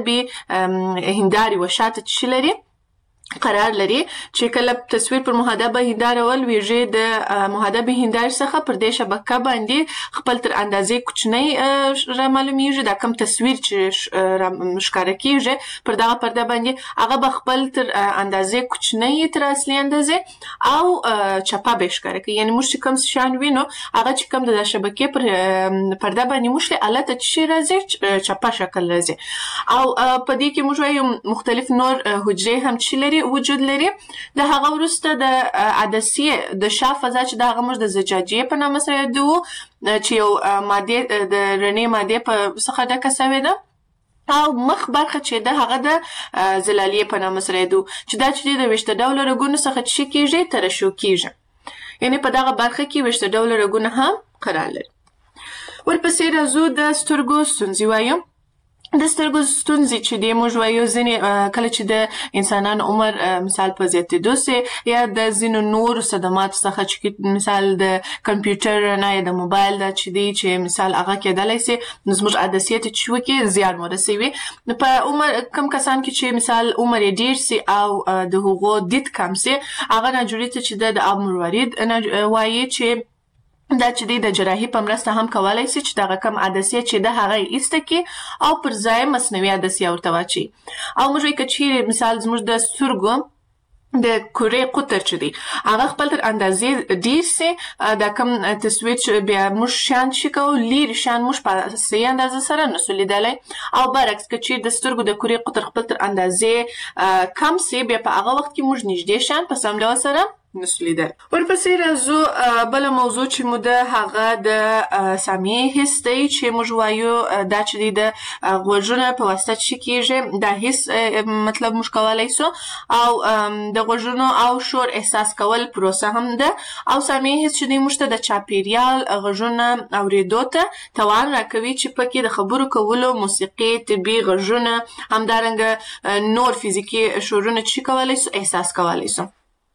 محدبې هندارې وشاته چې لري قرار لري چې کله تصویر پر محدبه هنداره ولویږي د محدبه هندارې څخه پر دې شبکه باندې خپل تر اندازې کوچنی را معلومیږي. دا کم تصویر چې ښکاره کیږي پر دغه پرده باندې هغه به خپل تر اندازې کوچنی تر اصلي اندازې او چپه به ښکاره کوي. یعنې موږ چې کوم شیان وینو هغه چې کوم د شبکې پر پرده باندې موږ الته چې راځي چپه شکل راځي. او په دې کې موږ وایو مختلف نور حجرې هم چې لري وجود لري. د هغه وروسته د عدسیې د شا فضا چې د هغه موږ د زجاجیې په نامه سره یادوو چې یو مادې د رڼې مادې په څخه ډکه سوې ده او مخ برخه چې ده هغه د زلالیې په نامه سره یادوو چې دا چې د ویشته ډوله رګونو څخه څه کېږي ترشح کېږي. یعنې په دغه برخه کې ویشته ډوله رګونه هم قرار لري. ورپسې راځو د سترګو ستونزې وایو. د سترګو ستونزې چې دی موږ وایو ځینې کله چې د انسانانو عمر مثال په زیاتېدو سي یا د ځینو نورو صدماتو څخه چې مثال د کمپیوټر رڼا یا د موبایل دا چې دی چې مثال هغه کېدلی سي نو زموږ عدسیې ته چې وکړي زیان ورسوي. نو په عمر کم کسان کې چې مثال عمر یې ډېر سي او د هغو دید کم سي هغه ناجوړي ته چې د اب مروارید وایي چې دا چې دی د جراحي په مرسته هم کولای شي چې دغه کم عدسیه چې ده هغه یې ایسته کړي او پر ځای مصنوعي عدسیه ورته واچوي. او موږ وایو که چیرې مثال زموږ د سترګو د کورې قطر چې دی هغه خپل تر اندازې ډېر سي دا کم تصویر چې بیا موږ شیان چې کوو لرې شیان موږ په صحیح اندازه سره نسو لیدلی. او برعکس که چیرې د سترګو د کورې قطر خپل تر اندازې کم سي بیا په هغه وخت کې موږ نږدې شیان په سم ډول سره نسو لیدل. ورپسې راځو بله موضوع چې مو ده هغه د سامیې حس دی چې موږ وایو دا چې دی د غوږونو په واسطه چې کېږي دا حس مطلب موږ کولی سو او د غوږونو او شور احساس کول پروسه هم ده. او سامیې حس چې دی موږ ته د چاپېریال غږونه اورېدو ته توان راکوي چې پکې د خبرو کولو موسیقي طبي غږونه همدارنګه نور فزیکي شورونه چې کولی سو احساس کولی سو.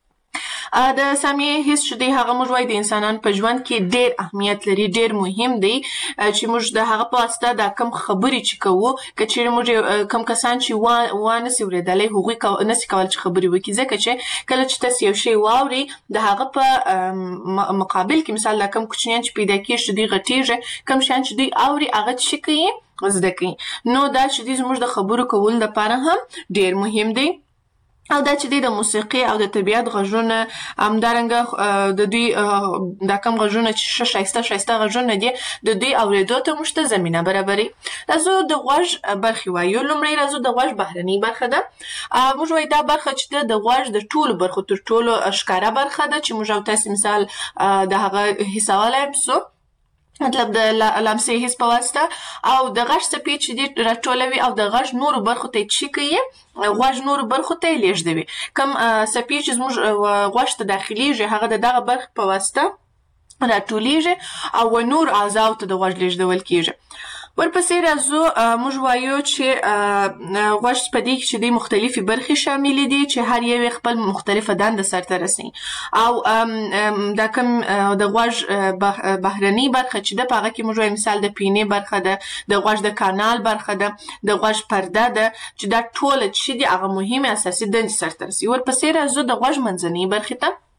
د سامیې حس چې دی هغه موږ وایو د انسانانو په ژوند کې ډېر اهمیت لري ډېر مهم دی چې موږ د هغه په واسطه دا کم خبرې چې کوو که چیرې موږ کم کسان چې وانسي اورېدلی هغوی نسي کولی چې خبرې وکړي ځکه چې کله چې تاسې یو شی واورئ د هغه په مقابل کې مثال دا کم کوچنیان چې پیدا کېږي چې دوی غټېږي کم شیان چې دوی اوري هغه څه کوي زده کوي. نو دا چې دی زموږ د خبرو کولو لپاره هم ډېر مهم دی. او دا چې دی د موسیقي او د طبیعت غږونه همدارنګه د دوی دا کم غږونه چې ښه ښایسته ښایسته غږونه دي د دوی اورېدو ته موږ ته زمینه برابروي. راځو د غوږ برخې وایو. لومړی راځو د غوږ بهرنۍ برخه ده. موږ وایو دا برخه چې ده د غوږ د ټولو برخو تر ټولو ښکاره برخه ده چې موږ او تاسې مثال د هغه حسولی سو مطلب د لمسې حس په واسطه او د غږ څپې چې دي راټولوي او د غږ نورو برخو ته یې چې کوي غوږ نورو برخو ته یې لېږدوي. کوم څپې چې زموږ غوږ ته داخلیږي هغه د دغه برخې په واسطه راټولیږي او نور اعضاو ته د غوږ لېږدول کېږي. ورپسې راځو موږ وایو چې غوږ په دې کې چې دی مختلفې برخې شاملې دي چې هر یو یې خپل مختلفه دنده سرته رسوي. او دا کوم د غوږ بهرنۍ برخه چې ده په هغه کې موږ وایو مثال د پینې برخه ده د غوږ د کانال برخه ده د غوږ پرده ده چې دا ټوله چې دي هغه مهمې اساسي دندې سرته رسوي. ورپسې راځو د غوږ منځنۍ برخې ته.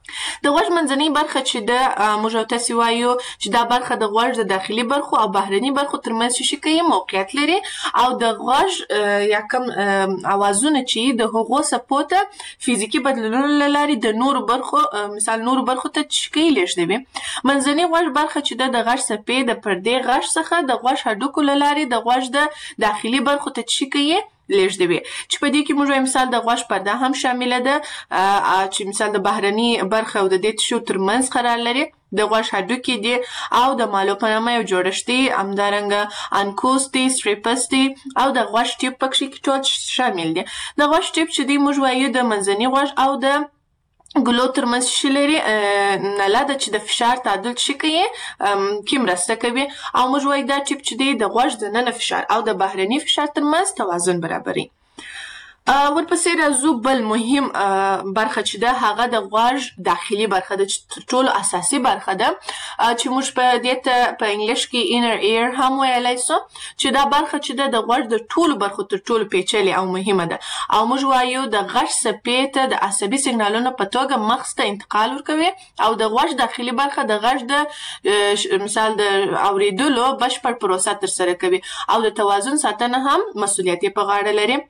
د غوږ منځنۍ برخه چې د موږ او تاسې وایو چې دا برخه د غوږ د داخلي برخو او بهرني برخو ترمنځ چې شي کوي موقعیت لري او د غوږ یا کوم اوازونه چې د هغو څپو ته فزیکي بدلونونو له لارې د نورو برخو مثال نورو برخو ته چې کوي لېږدوي. منځنۍ غوږ برخه چې د غوږ څپې د پردې غږ څخه د غوږ هډوکو له لارې د غوږ د داخلي برخو ته چې کوي لېږدوي چې په دې کې موږ مثال د غوږ پرده هم شامله ده چې مثال د بهرني برخه او د دې تشو ترمنځ قرار لري. د غوږ هډوکي دي او د مالو په نامه یو جوړښت دی، همدارنګه انکوس دی، ستریپس دی او د غوږ ټیپ پکې ټول شامل دي. د غوږ ټیپ چې دی موږ وایو د منځني غوږ او د ګلو ترمنځ شي لري نله ده چې د فشار تعادل شي کوي کې مرسته کوي او موږ وایو دا ټیپ چې دی د غوږ د ننه فشار او د بهرني فشار ترمنځ توازن برابري. ورپسې راځو بل مهم برخه چې ده هغه د غوږ داخلي برخه ده چې تر ټولو اساسي برخه ده چې موږ په دې ته په انګلیش کې inner ear هم ویلی سو چې دا برخه چې ده د غوږ د ټولو برخو تر ټولو پیچلې او مهمه ده او موږ وایو د غږ څپې ته د عصبي سیګنالونو په توګه مغز ته انتقال ورکوي او د غوږ داخلي برخه د غږ د مثال د اورېدلو بشپړ پروسه ترسره کوي او د توازن ساتنه هم مسؤلیت یې په غاړه لري.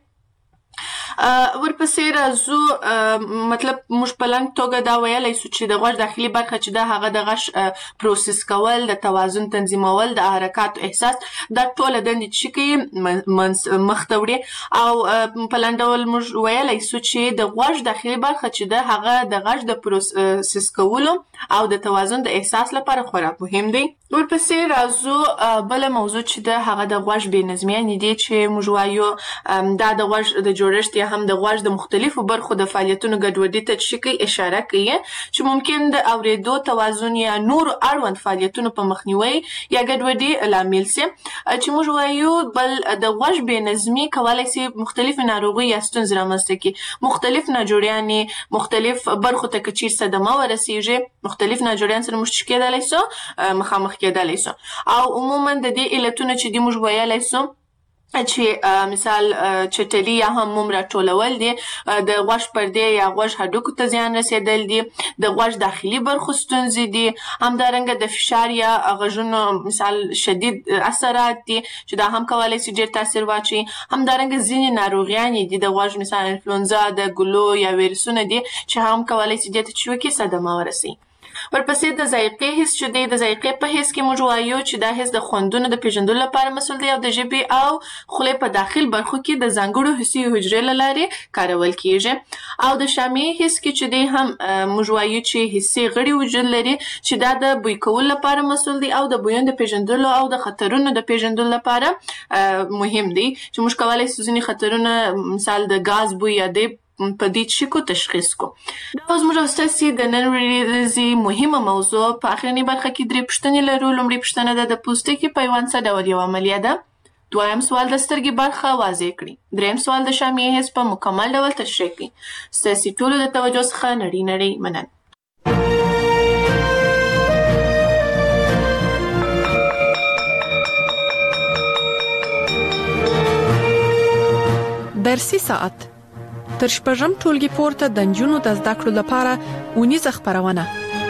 ورپسې راځو مطلب موږ په لنډ توګه دا ویلی سو چې د غوږ داخلي برخه چې ده هغه د غږ پروسس کول، د توازن تنظیمول، د حرکاتو احساس، دا ټوله دندې چې کوي مخته وړي او په لنډ ډول موږ ویلی سو چې د غوږ داخلي برخه چې ده هغه د غږ د پروسس کولو او د توازن د احساس لپاره خورا مهم دی. ورپسې راځو بله موضوع چې ده هغه د غوږ بې نظمیانې دي چې موږ وایو دا د غوږ د جوړښت یا هم د غوږ د مختلفو برخو د فعالیتونو ګډوډي ته چې کوي اشاره کوي چې ممکن د اورېدو توازن یا نورو اړوند فعالیتونو په مخنیوي یا ګډوډي لامل سي چې موږ وایو بل د غوږ بې نظمي کولی سي مختلفې ناروغۍ یا ستونزې رامنځته کړي. مختلف ناجوړیانې مختلف برخو ته که چیرې صدمه ورسیږي مختلف ناجوړیان سره موږ چې کېدلی سو مخامخ کېدلی سو او عموما د دې علتونه چې دي موږ ویلی سو چې مثال چټلي یا هم موم راټولول دي، د غوږ پردې یا غوږ هډوکو ته زیان رسېدل دي، د غوږ داخلي برخو ستونزې دي، همدارنګه د فشار یا غږونو مثال شدید اثرات دي چې دا هم کولی سي ډېر تاثیر واچوي. همدارنګه ځینې ناروغیانې دي د غوږ مثال انفلونزا د ګلو یا ویروسونه دي چې هم کولی سي دې ته چې وکړي صدمه ورسوي. ورپسې د ذایقې حس چې دی د ذایقې په حس کې موږ وایو چې دا حس د خوندونو د پیژندلو لپاره مسؤل دی او د ژبې او خولې په داخل برخو کې د ځانګړو حسي حجرې له لارې کارول کیږي. او د شامعي حس کې چې دی هم موږ وایو چې حسي غړي وجود لري چې دا د بوی کولو لپاره مسؤل دی او د بویونو د پیژندلو او د خطرونو د پیژندلو لپاره مهم دی چې موږ کولی سو ځینې خطرونه مثال د ګاز بوی یا د په دې شکو تشخیص کو. دا اوس موږ ستاسې د نن ورځې مهمه موضوع په اخرنۍ برخه کې درې پوښتنې لرو. لومړۍ پوښتنه ده د پوستکي پیوند څه ډول یو عملیه ده؟ دویم سوال د سترګې برخه واضح کړي. دریم سوال د شامعي حس په مکمل ډول تشریح کړي. ستاسې ټولو د توجه څخه نړۍ نړۍ مننه. درسي ساعت تر شپږم ټولګي پورته د نجونو د زده کړو لپاره اونیزه خپرونه.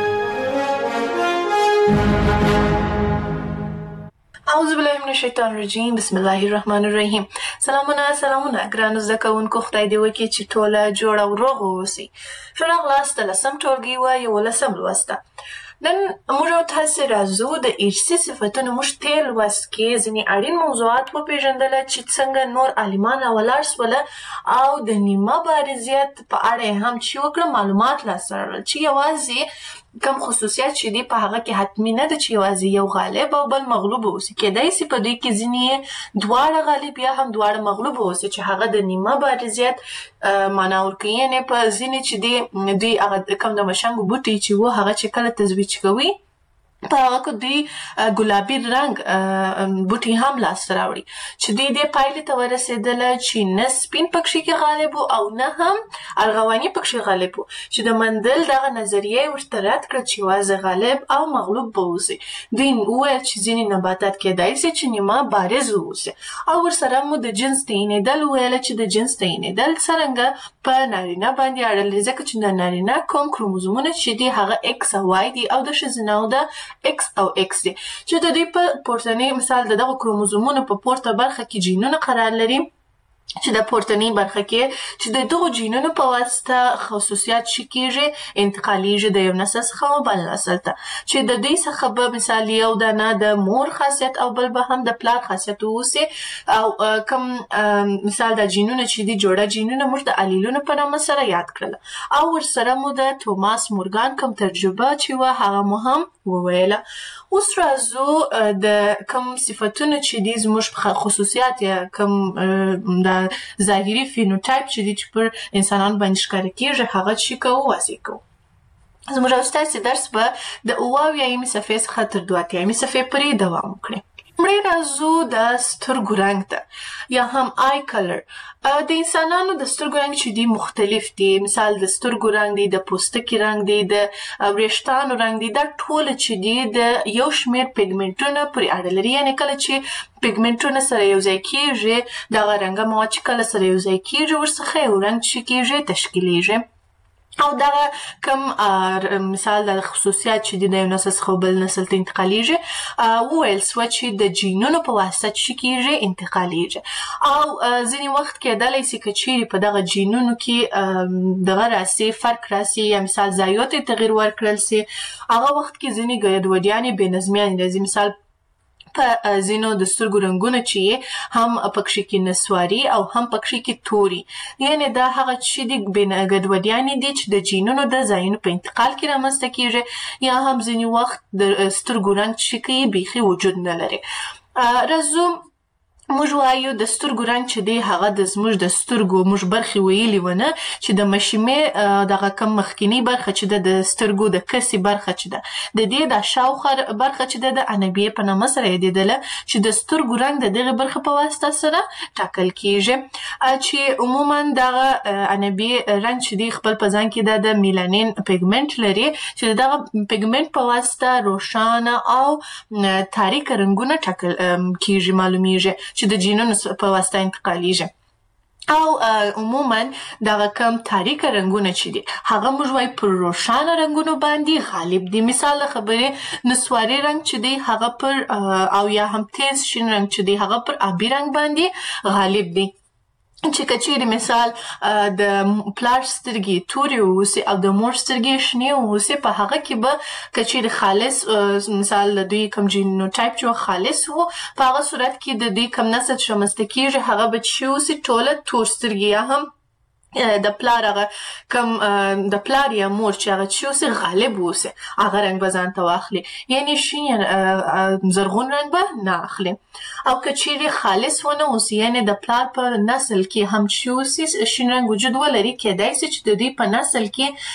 اعوذ بالله من الشیطان الرجیم بسم الله الرحمن الرحیم. سلامونه سلامونه ګرانو زده کوونکو، خدای دې وکړي چې ټوله جوړ او روغ واوسئ. ښه راغلاست د لسم ټولګي و یولسم لوست ته. نن موږ او تاسې راځو د ارثي صفتونو موږ تېر لوست کې ځینې اړین موضوعات وپېژندله چې څنګه نور عالمان راولاړ سوله او د نیمه بارزیت په اړه یې هم چې وکړه معلومات لاسته راوړل چې یوازې کم خصوصیات چې دي په هغه کې حتمي نه ده چې یوازې یو غالب او بل مغلوب اوسي. کېدای سي په دوی کې ځینې دواړه غالب یا هم دواړه مغلوب اوسي چې هغه د نیمه بارزیت معنا ورکوي، یعنې په ځینې چې دي دوی هغه کم د مشنګو بوټي چې و هغه چې کله تزویج کوي په هغه کې دوی ګلابي رنګ بوټي هم لاسته راوړي چې دوی دې پایلې ته ورسېدله چې نه سپین پکښې کې غالب و او نه هم ارغواني پکښې غالب و چې د مندل دغه نظریه یې ورته رد کړه چې یوازې غالب او مغلوب به اوسي. دوی وویل چې ځینې نباتات کیدای سي چې نیمه بارز واوسي او ورسره مو د جنس تعینېدل وویله چې د جنس تعینېدل څرنګه په نارینه باندې اړه لري ځکه چې د نارینه کوم کروموزومونه چې دي هغه ایکس او وای دي او د ښځینهو د ایکس او ایکس دي چې د دوی په پورتنۍ مثال د دغه کروموزومونو په پورته برخه کې جینونه قرار لري چې د پورتنۍ برخه کې چې د دغو جینونو په واسطه خصوصیات شي کېږي انتقالیږي د یو نسل څخه بل نسل ته چې د دوی څخه به مثال یو دانه د مور خاصیت او بل به هم د پلار خاصیت واوسي او کوم مثال د جینونو چې دي جوړه جینونه موږ د الیلونو په نامه سره یاد کړل او ورسره مو د توماس مورګان کوم تجربه چې وه هغه مو هم وویله. اوس راځو د کوم صفتونه چې دي زموږ خصوصیات یا کوم د ظاهري فینوټایپ چې دي چې پر انسانانو باندې ښکاره کېږي هغه چې کوو واضح کوو. زموږ او ستاسې درس به د اوه اویایمې صفحې څخه تر دوه اتیایمې صفحې پورې دوام وکړي. مړی راځو د سترګو رنګ ته یا هم آی کلر. د انسانانو د سترګو رنګ چې دي مختلف دي مثال د سترګو رنګ دی د پوستکي رنګ دی د وریښتانو رنګ دی دا ټول چې دي د یو شمېر پیګمنټونه پورې اړه لري یعنې کله چې پیګمنټونه سره یو ځای کېږي دغه رنګه مواد چې کله سره یو ځای کېږي ورڅخه یو رنګ چې کېږي تشکیلیږي او دغه کوم مثال د خصوصیات چې دي د یو نسل څخه بل نسل ته انتقالیږي وویل سوه چې د جینونو په واسطه چې کېږي انتقالیږي او ځینې وخت کېدلی سي که چیرې په دغه جینونو کې دغه راسي فرق راسي یا مثال ځایو ته تغیر ورکړل سي هغه وخت کې ځینې ګډوډیانې بې نظمیانې راځي مثال په ځینو د سترګو رنګونه چې هم پکښې کې نسواري او هم پکښې کې توري یعنې دا هغه چې دي ګډوډیانې دي چې د جینونو د ځایونو په انتقال کې رامنځته کېږي یا هم ځینې وخت د سترګو رنګ چې کوي بیخي وجود نه لري. راځو موږ وایو د سترګو رنګ چې دی هغه د زموږ د سترګو موږ برخې ویلي ونه چې د مشیمې دغه کم مخکینی برخه چې ده د سترګو د کسي برخه چې ده د دې د شاوخوا برخه چې ده د عنبیې په نامه سره یادېدله چې د سترګو رنګ د دغې برخې په واسطه سره ټاکل کېږي چې عموما دغه عنبیې رنګ چې دی خپل په ځان کې ده د میلانین پیګمنټ لري چې دغه پیګمنټ په واسطه روښانه او تاریکه رنګونه ټاکل کېږي معلومیږي چې د جینونو په واسطه انتقالیږي او عموما دغه کم تاریکه رنګونه چې دي هغه موږ وایو پر روښانه رنګونو باندې غالب دي. مثال خبرې نسواري رنګ چې دی هغه پر او یا هم تیز شین رنګ چې دی هغه پر آبي رنګ باندې غالب دي چې که چیرې مثال د پلار سترګې تورې واوسي او د مور سترګې شنې واوسي په هغه کې به که چیرې خالص مثال د دوی کوم جینوټایپ چې خالص و په هغه صورت کې د دوی کوم نسل چې رامنځته کېږي هغه به چې اوسي ټوله تور سترګې یا هم د پلار هغه کوم د پلار یا مور چې هغه چې اوسي غالب اوسي هغه رنګ به ځان ته واخلي یعنې شین یا زرغون رنګ به نه اخلي او که چیرې خالص ونه اوسي یعنې د پلار په نسل کې هم چې اوسي شین رنګ وجود ولري کېدای سي چې د دوی په نسل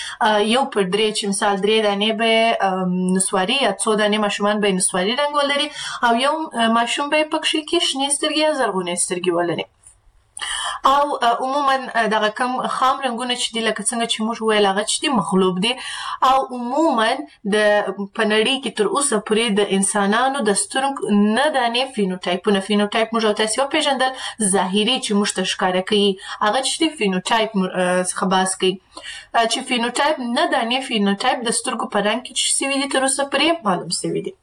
کې یو پر درې چې مثال درې دانې به نسواري یا څو دانې ماشومان به نسواري رنګ ولري او یو ماشوم به پکښې کې شنې سترګې یا زرغونې سترګې ولري او عموما دغه کم خام رنګونه چې دي لکه څنګه چې موږ ویل هغه چې دي مغلوب دي او عموما د په نړۍ کې تر اوسه پورې د انسانانو د سترګو نه دانې فینوټایپونه فینوټایپ موږ او تاسې وپېژندل ظاهري چې موږ ته ښکاره کوي هغه چې دي فینوټایپ څخه بحث کوي چې فینوټایپ نه دانې فینوټایپ د سترګو په رنګ کې چې سوي دي تر اوسه پورې معلوم سوي دي.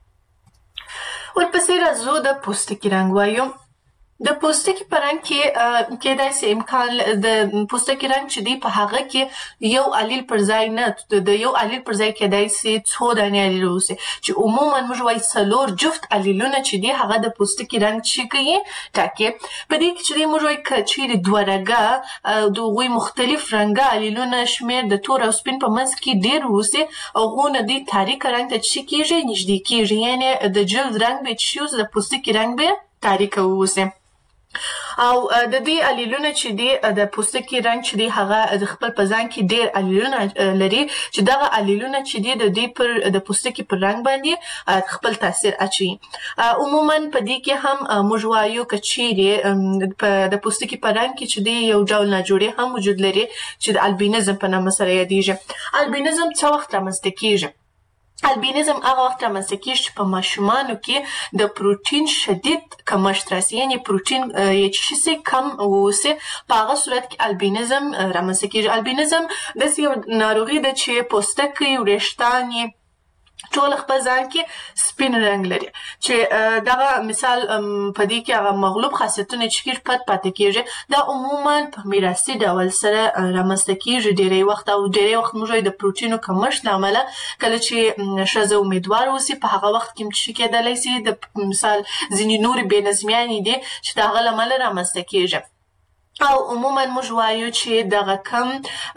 ورپسې راځو د پوستکي رنګ وایو. د پوستکي په رنګ کې کېدای سي امکان د پوستکي رنګ چې دی په هغه کې یو الیل پر ځای نه د یو الیل پر ځای کېدای سي څو دانې الیل واوسي چې عموما موږ وایو څلور جفت الیلونه چې دي هغه د پوستکي رنګ چې کوي ټاکي په دې کې چې دی موږ وایو که چیرې دوه رګه د هغوی مختلف رنګه الیلونه شمېر د تور او سپین په منځ کې ډېر واوسي هغونه دوی تاریکه رنګ ته چې کېږي نږدې کېږي یعنې د جلد رنګ به چې د پوستکي رنګ به تاریکه واوسي او د دې الیلونه چې دی د پوستکي رنګ چې دی هغه د خپل په ځان کې ډېر الیلونه لري چې دغه الیلونه چې دی د دې پر د پوستکي پر رنګ باندې خپل تاثیر اچوي. عموما په دې کې هم موږ وایو که چیرې په د پوستکي په رنګ کې چې دی یو ډول ناجوړي هم وجود لري چې د البینزم په نامه سره یادیږي. البینزم څه وخت رامنځته کیږي؟ البینزم هغه وخت رامنځته کیږي چې په ماشومانو کې د پروتین شدید کمښت راسي، یعنې پروتین یې چې شي کم واوسي، په هغه صورت کې البینزم رامنځته کیږي. البینزم داسې یو ناروغي ده چې پوستکی، وریښتان یې ټول خپل ځان کې سپین رنګ لري، چې دغه مثال په دې کې هغه مغلوب خاصیتونه چې کېږي پت پاتې کېږي. دا عموما په میراثي ډول سره رامنځته کېږي ډېری وخت، او ډېری وخت موږ وایو د پروټینو کمښت له امله کله چې ښځه امیدواره اوسي په هغه وخت کې هم څه کېدلی سي، د مثال ځینې نورې بې نظمیانې دي چې د هغه له امله رامنځته کېږي. او عموما موږ وایو چې دغه کم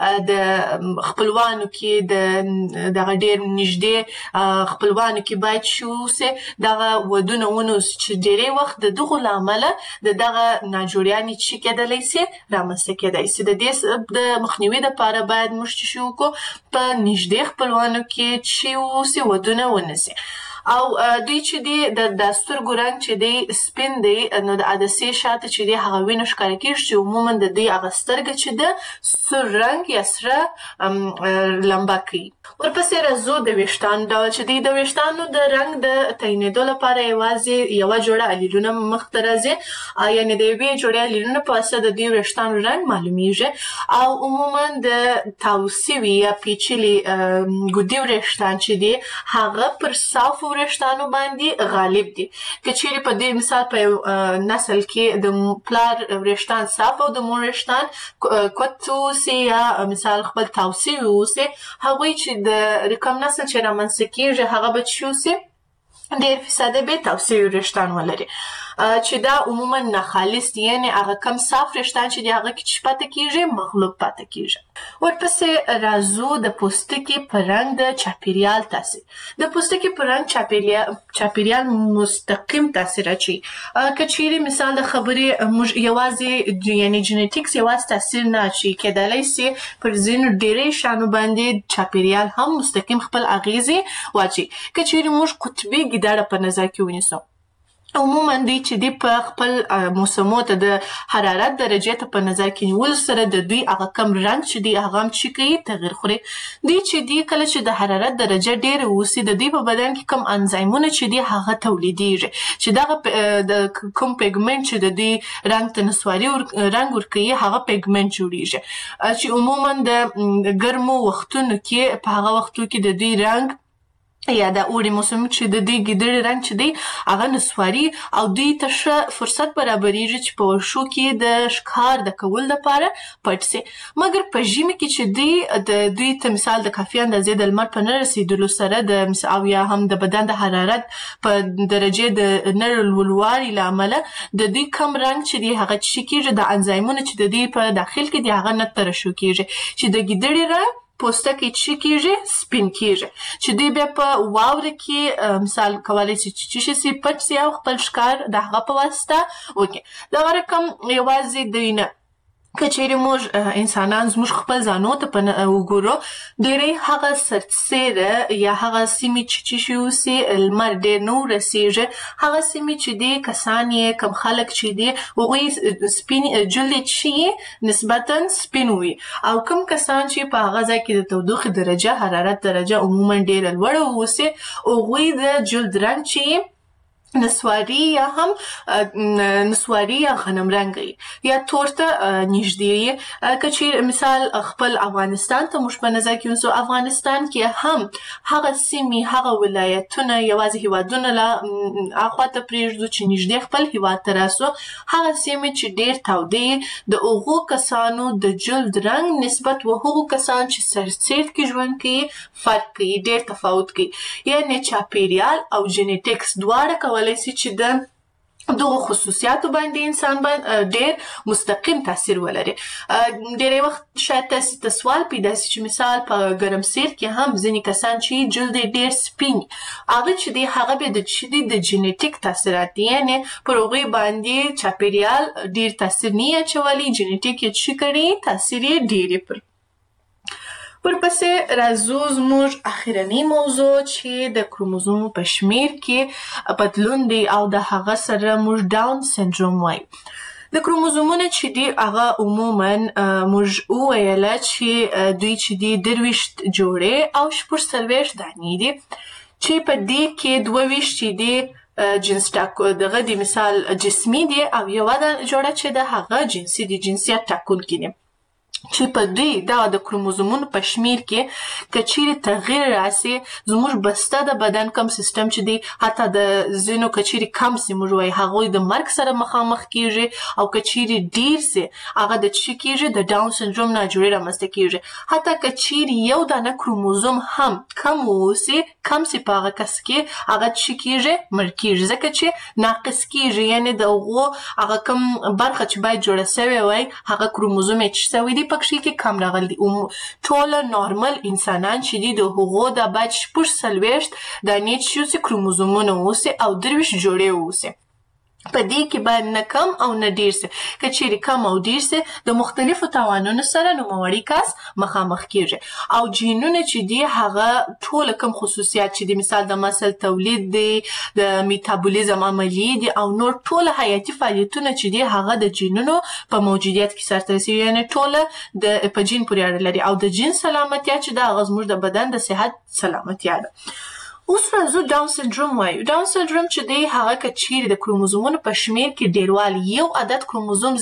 د خپلوانو کې د دغه ډېر نږدې خپلوانو کې باید شي اوسي دغه ودونه ونوسي، چې ډېری وخت د دغو له امله د دغه ناجوړیانې چې کېدلی سي رامنځته کېدی سي. د دې د مخنیوي دپاره باید موږ څه شي وکړو، په نږدې خپلوانو کې چې اوسي ودونه ونسي. او دوی چې دی د سترګو رنګ چې دی سپین دی، نو د عدسې شاته چې دی هغه وینه ښکاره کېږي چې عموما د دوی هغه سترګه چې ده سور رنګ یا سره لمبه کوي. ورپسې راځو د ویښتانو ډول چې دی د ویښتانو د رنګ د تعینېدو لپاره یوازې یوه جوړه الیلونه مخته راځي، یعنې د یوې جوړې الیلونه په واسطه د دوی ویښتانو رنګ معلومیږي. او عموما د تاو سوي یا پیچلي ګودي وریښتان چې دی هغه پر صافو وریښتانو باندې غالب دي. که چیرې په دې مثال په یو نسل کې د پلار وریښتان صاف او د مور وریښتان کوت اوسي یا مثال خپل تاو سوي اوسي، هغوی چې د کوم نسل چې رامنځته کېږي هغه به چې اوسي ډېر فیصده به تاو سوي وریښتان ولري، چې دا عموما ناخالص دي، یعنې هغه کم صاف وریښتان چې دي هغه کې چې پاتې کېږي مغلوب پاتې کېږي. ورپسې راځو د پوستکي په رنګ د چاپېریال تاثیر. د پوستکي په رنګ چاپېریال چاپېریال مستقیم تاثیر اچوي. که چیرې مثال د خبرې موږ یوازې یعنې جینیټیکس یوازې تاثیر نه اچوي، کېدلی سي پر ځینو ډېری شیانو باندې چاپېریال هم مستقیم خپل اغېزې واچوي. که چیرې موږ قطبي ګیدړه په نظر کې ونیسو، عموما دوی چې دی په خپل موسمو ته د حرارت درجې ته په نظر کې نیولو سره د دوی هغه کم رنګ چې دی هغه هم چې کوي تغیر خوري. دوی چې دی کله چې د حرارت درجه ډېره اوسي د دوی په بدن کې کم انزایمونه چې دی هغه تولیدیږي، چې دغه د کوم پیګمنټ چې د دوی رنګ ته نسواري رنګ ورکوي هغه پیګمنټ جوړیږي، چې عموما د ګرمو وختونو کې په هغه وختو کې د دوی رنګ یا د اوړي موسم چې د دې ګیدړې رنګ چې دی هغه نسواري او دوی ته ښه فرصت برابریږي چې په ورشو کې د ښکار د کولو لپاره پټ سي. مګر په ژمي کې چې دوی د دوی ته مثال د کافي اندازې د لمر په نه رسېدلو سره د او یا هم د بدن د حرارت په درجې د نه لوړوالي له امله د دوی کم رنګ چې دی هغه څه کېږي، د انزایمونه چې د دوی په داخل کې دی هغه نه ترشح کېږي، چې د ګیدړې رنګ پوستکی څه کېږي سپین کېږي، چې دوی بیا په واوره کې مثال کولی سي چې څه شي پټ سي او خپل ښکار د هغه په واسطه وکړي. دغه رقم یوازې دوی نه، که چیرې موږ انسانان زموږ خپل ځانو ته په وګورو، ډېری هغه سرسیره یا هغه سیمې چې څه شي اوسي لمر ډېر نه ورسېږي، هغه سیمې چې دی کسان یې کم خلک چې دي هغوی سپین جلد یې چې نسبتا سپین وي، او کم کسان چې په هغه ځای کې د تودوخې درجه حرارت درجه عموما ډېره لوړه واوسي هغوی د جلد رنګ چې نسواري یا هم نسواري یا غنم رنګي یا تور ته نږدې وي. که چیرې مثال خپل افغانستان ته موږ په نظر کې ونیسو، افغانستان کې هم هغه سیمې هغه ولایتونه یوازې هیوادونه له اخوا ته پرېږدو چې نږدې خپل هیواد ته راسو، هغه سیمې چې ډېر تودې د هغو کسانو د جلد رنګ نسبت و هغو کسان چې سرسید کې ژوند کوي فرق کوي، ډېر تفاوت کوي. یعنې چاپېریال او جینیټیکس دواړه کولی سي چې د دغه خصوصیاتو باندې انسان باندې ډېر مستقیم تاثیر ولري. ډېری وخت شاید تاسو ته سوال پیدا شي چې مثال په ګرمسیر کې هم ځینې کسان چې جلد یې ډېر سپین هغه چې دی هغه به د چې دی د جینیټیک تاثیرات دي، یعنې پر هغوی باندې چاپېریال ډېر تاثیر نه اچولی، جینیټیک یې څه کړي تاثیر یې ډېر یې پر ورپسې راځو زموږ اخرنۍ موضوع چې د کروموزوم په شمیر کې بدلون دی او د هغه سره موږ ډاون سنډروم وایو. د کروموزومونه چې دي هغه عموما موږ وویله چې دوی چې دي درویشت جوړې او شپږ څلوېښت دانې دي چې په دې کې دوه ویشت چې دي جنس ټاکو دغه د مثال جسمي دي او یوه جوړه چې د هغه جنسي دي، جنسیت ټاکونکي دي چې په دوی دا د کروموزومونو په شمیر کې که چیرې تغییر راسي زموږ بسته د بدن کم سیستم چې دی حتی د ځینو که چیرې کم سي موږ وایي هغوی د مرګ سره مخامخ کیږي او که چیرې ډیر سي هغه د څه کیږي د ډاون سنډروم ناجوړي رامنځته کیږي. حتی که چیرې یو دانه کروموزوم هم کم واوسي کم سي په هغه کس کې هغه څه کیږي مړ کیږي ځکه چې ناقص کیږي، یعنې د هغو هغه کم برخه چې باید جوړه سوې وای هغه کروموزوم یې څه سوی دی پکښې کې کم راغلی دي. ټوله نارمل انسانان چې دي د هغو دا باید شپږ څلوېښت دانې چې اوسي کروموزومونه اوسي او درویشت جوړې اوسي. په دې کې باید نه کم او نه ډیر سي، که چیرې کم او ډیر سي د مختلفو تاوانونو سره نوموړی کس مخامخ کیږي. او جینونه چې دي هغه ټوله کم خصوصیات چې دي مثال د مسل تولید دی، د میتابولیزم عملیې دي او نور ټوله حیاتي فعالیتونه چې دي هغه د جینونو په موجودیت کې سرته رسوي، یعنې ټوله د په جین پورې اړه لري او د جین سلامتیا چې دا هغه زموږ د بدن د صحت سلامتیا ده. اوس راځو ډاون سنډروم وایو. ډاون سنډروم چې دی هغه که چیرې د کروموزومونو په شمیر کې ډیروالی یو عدد کروموزوم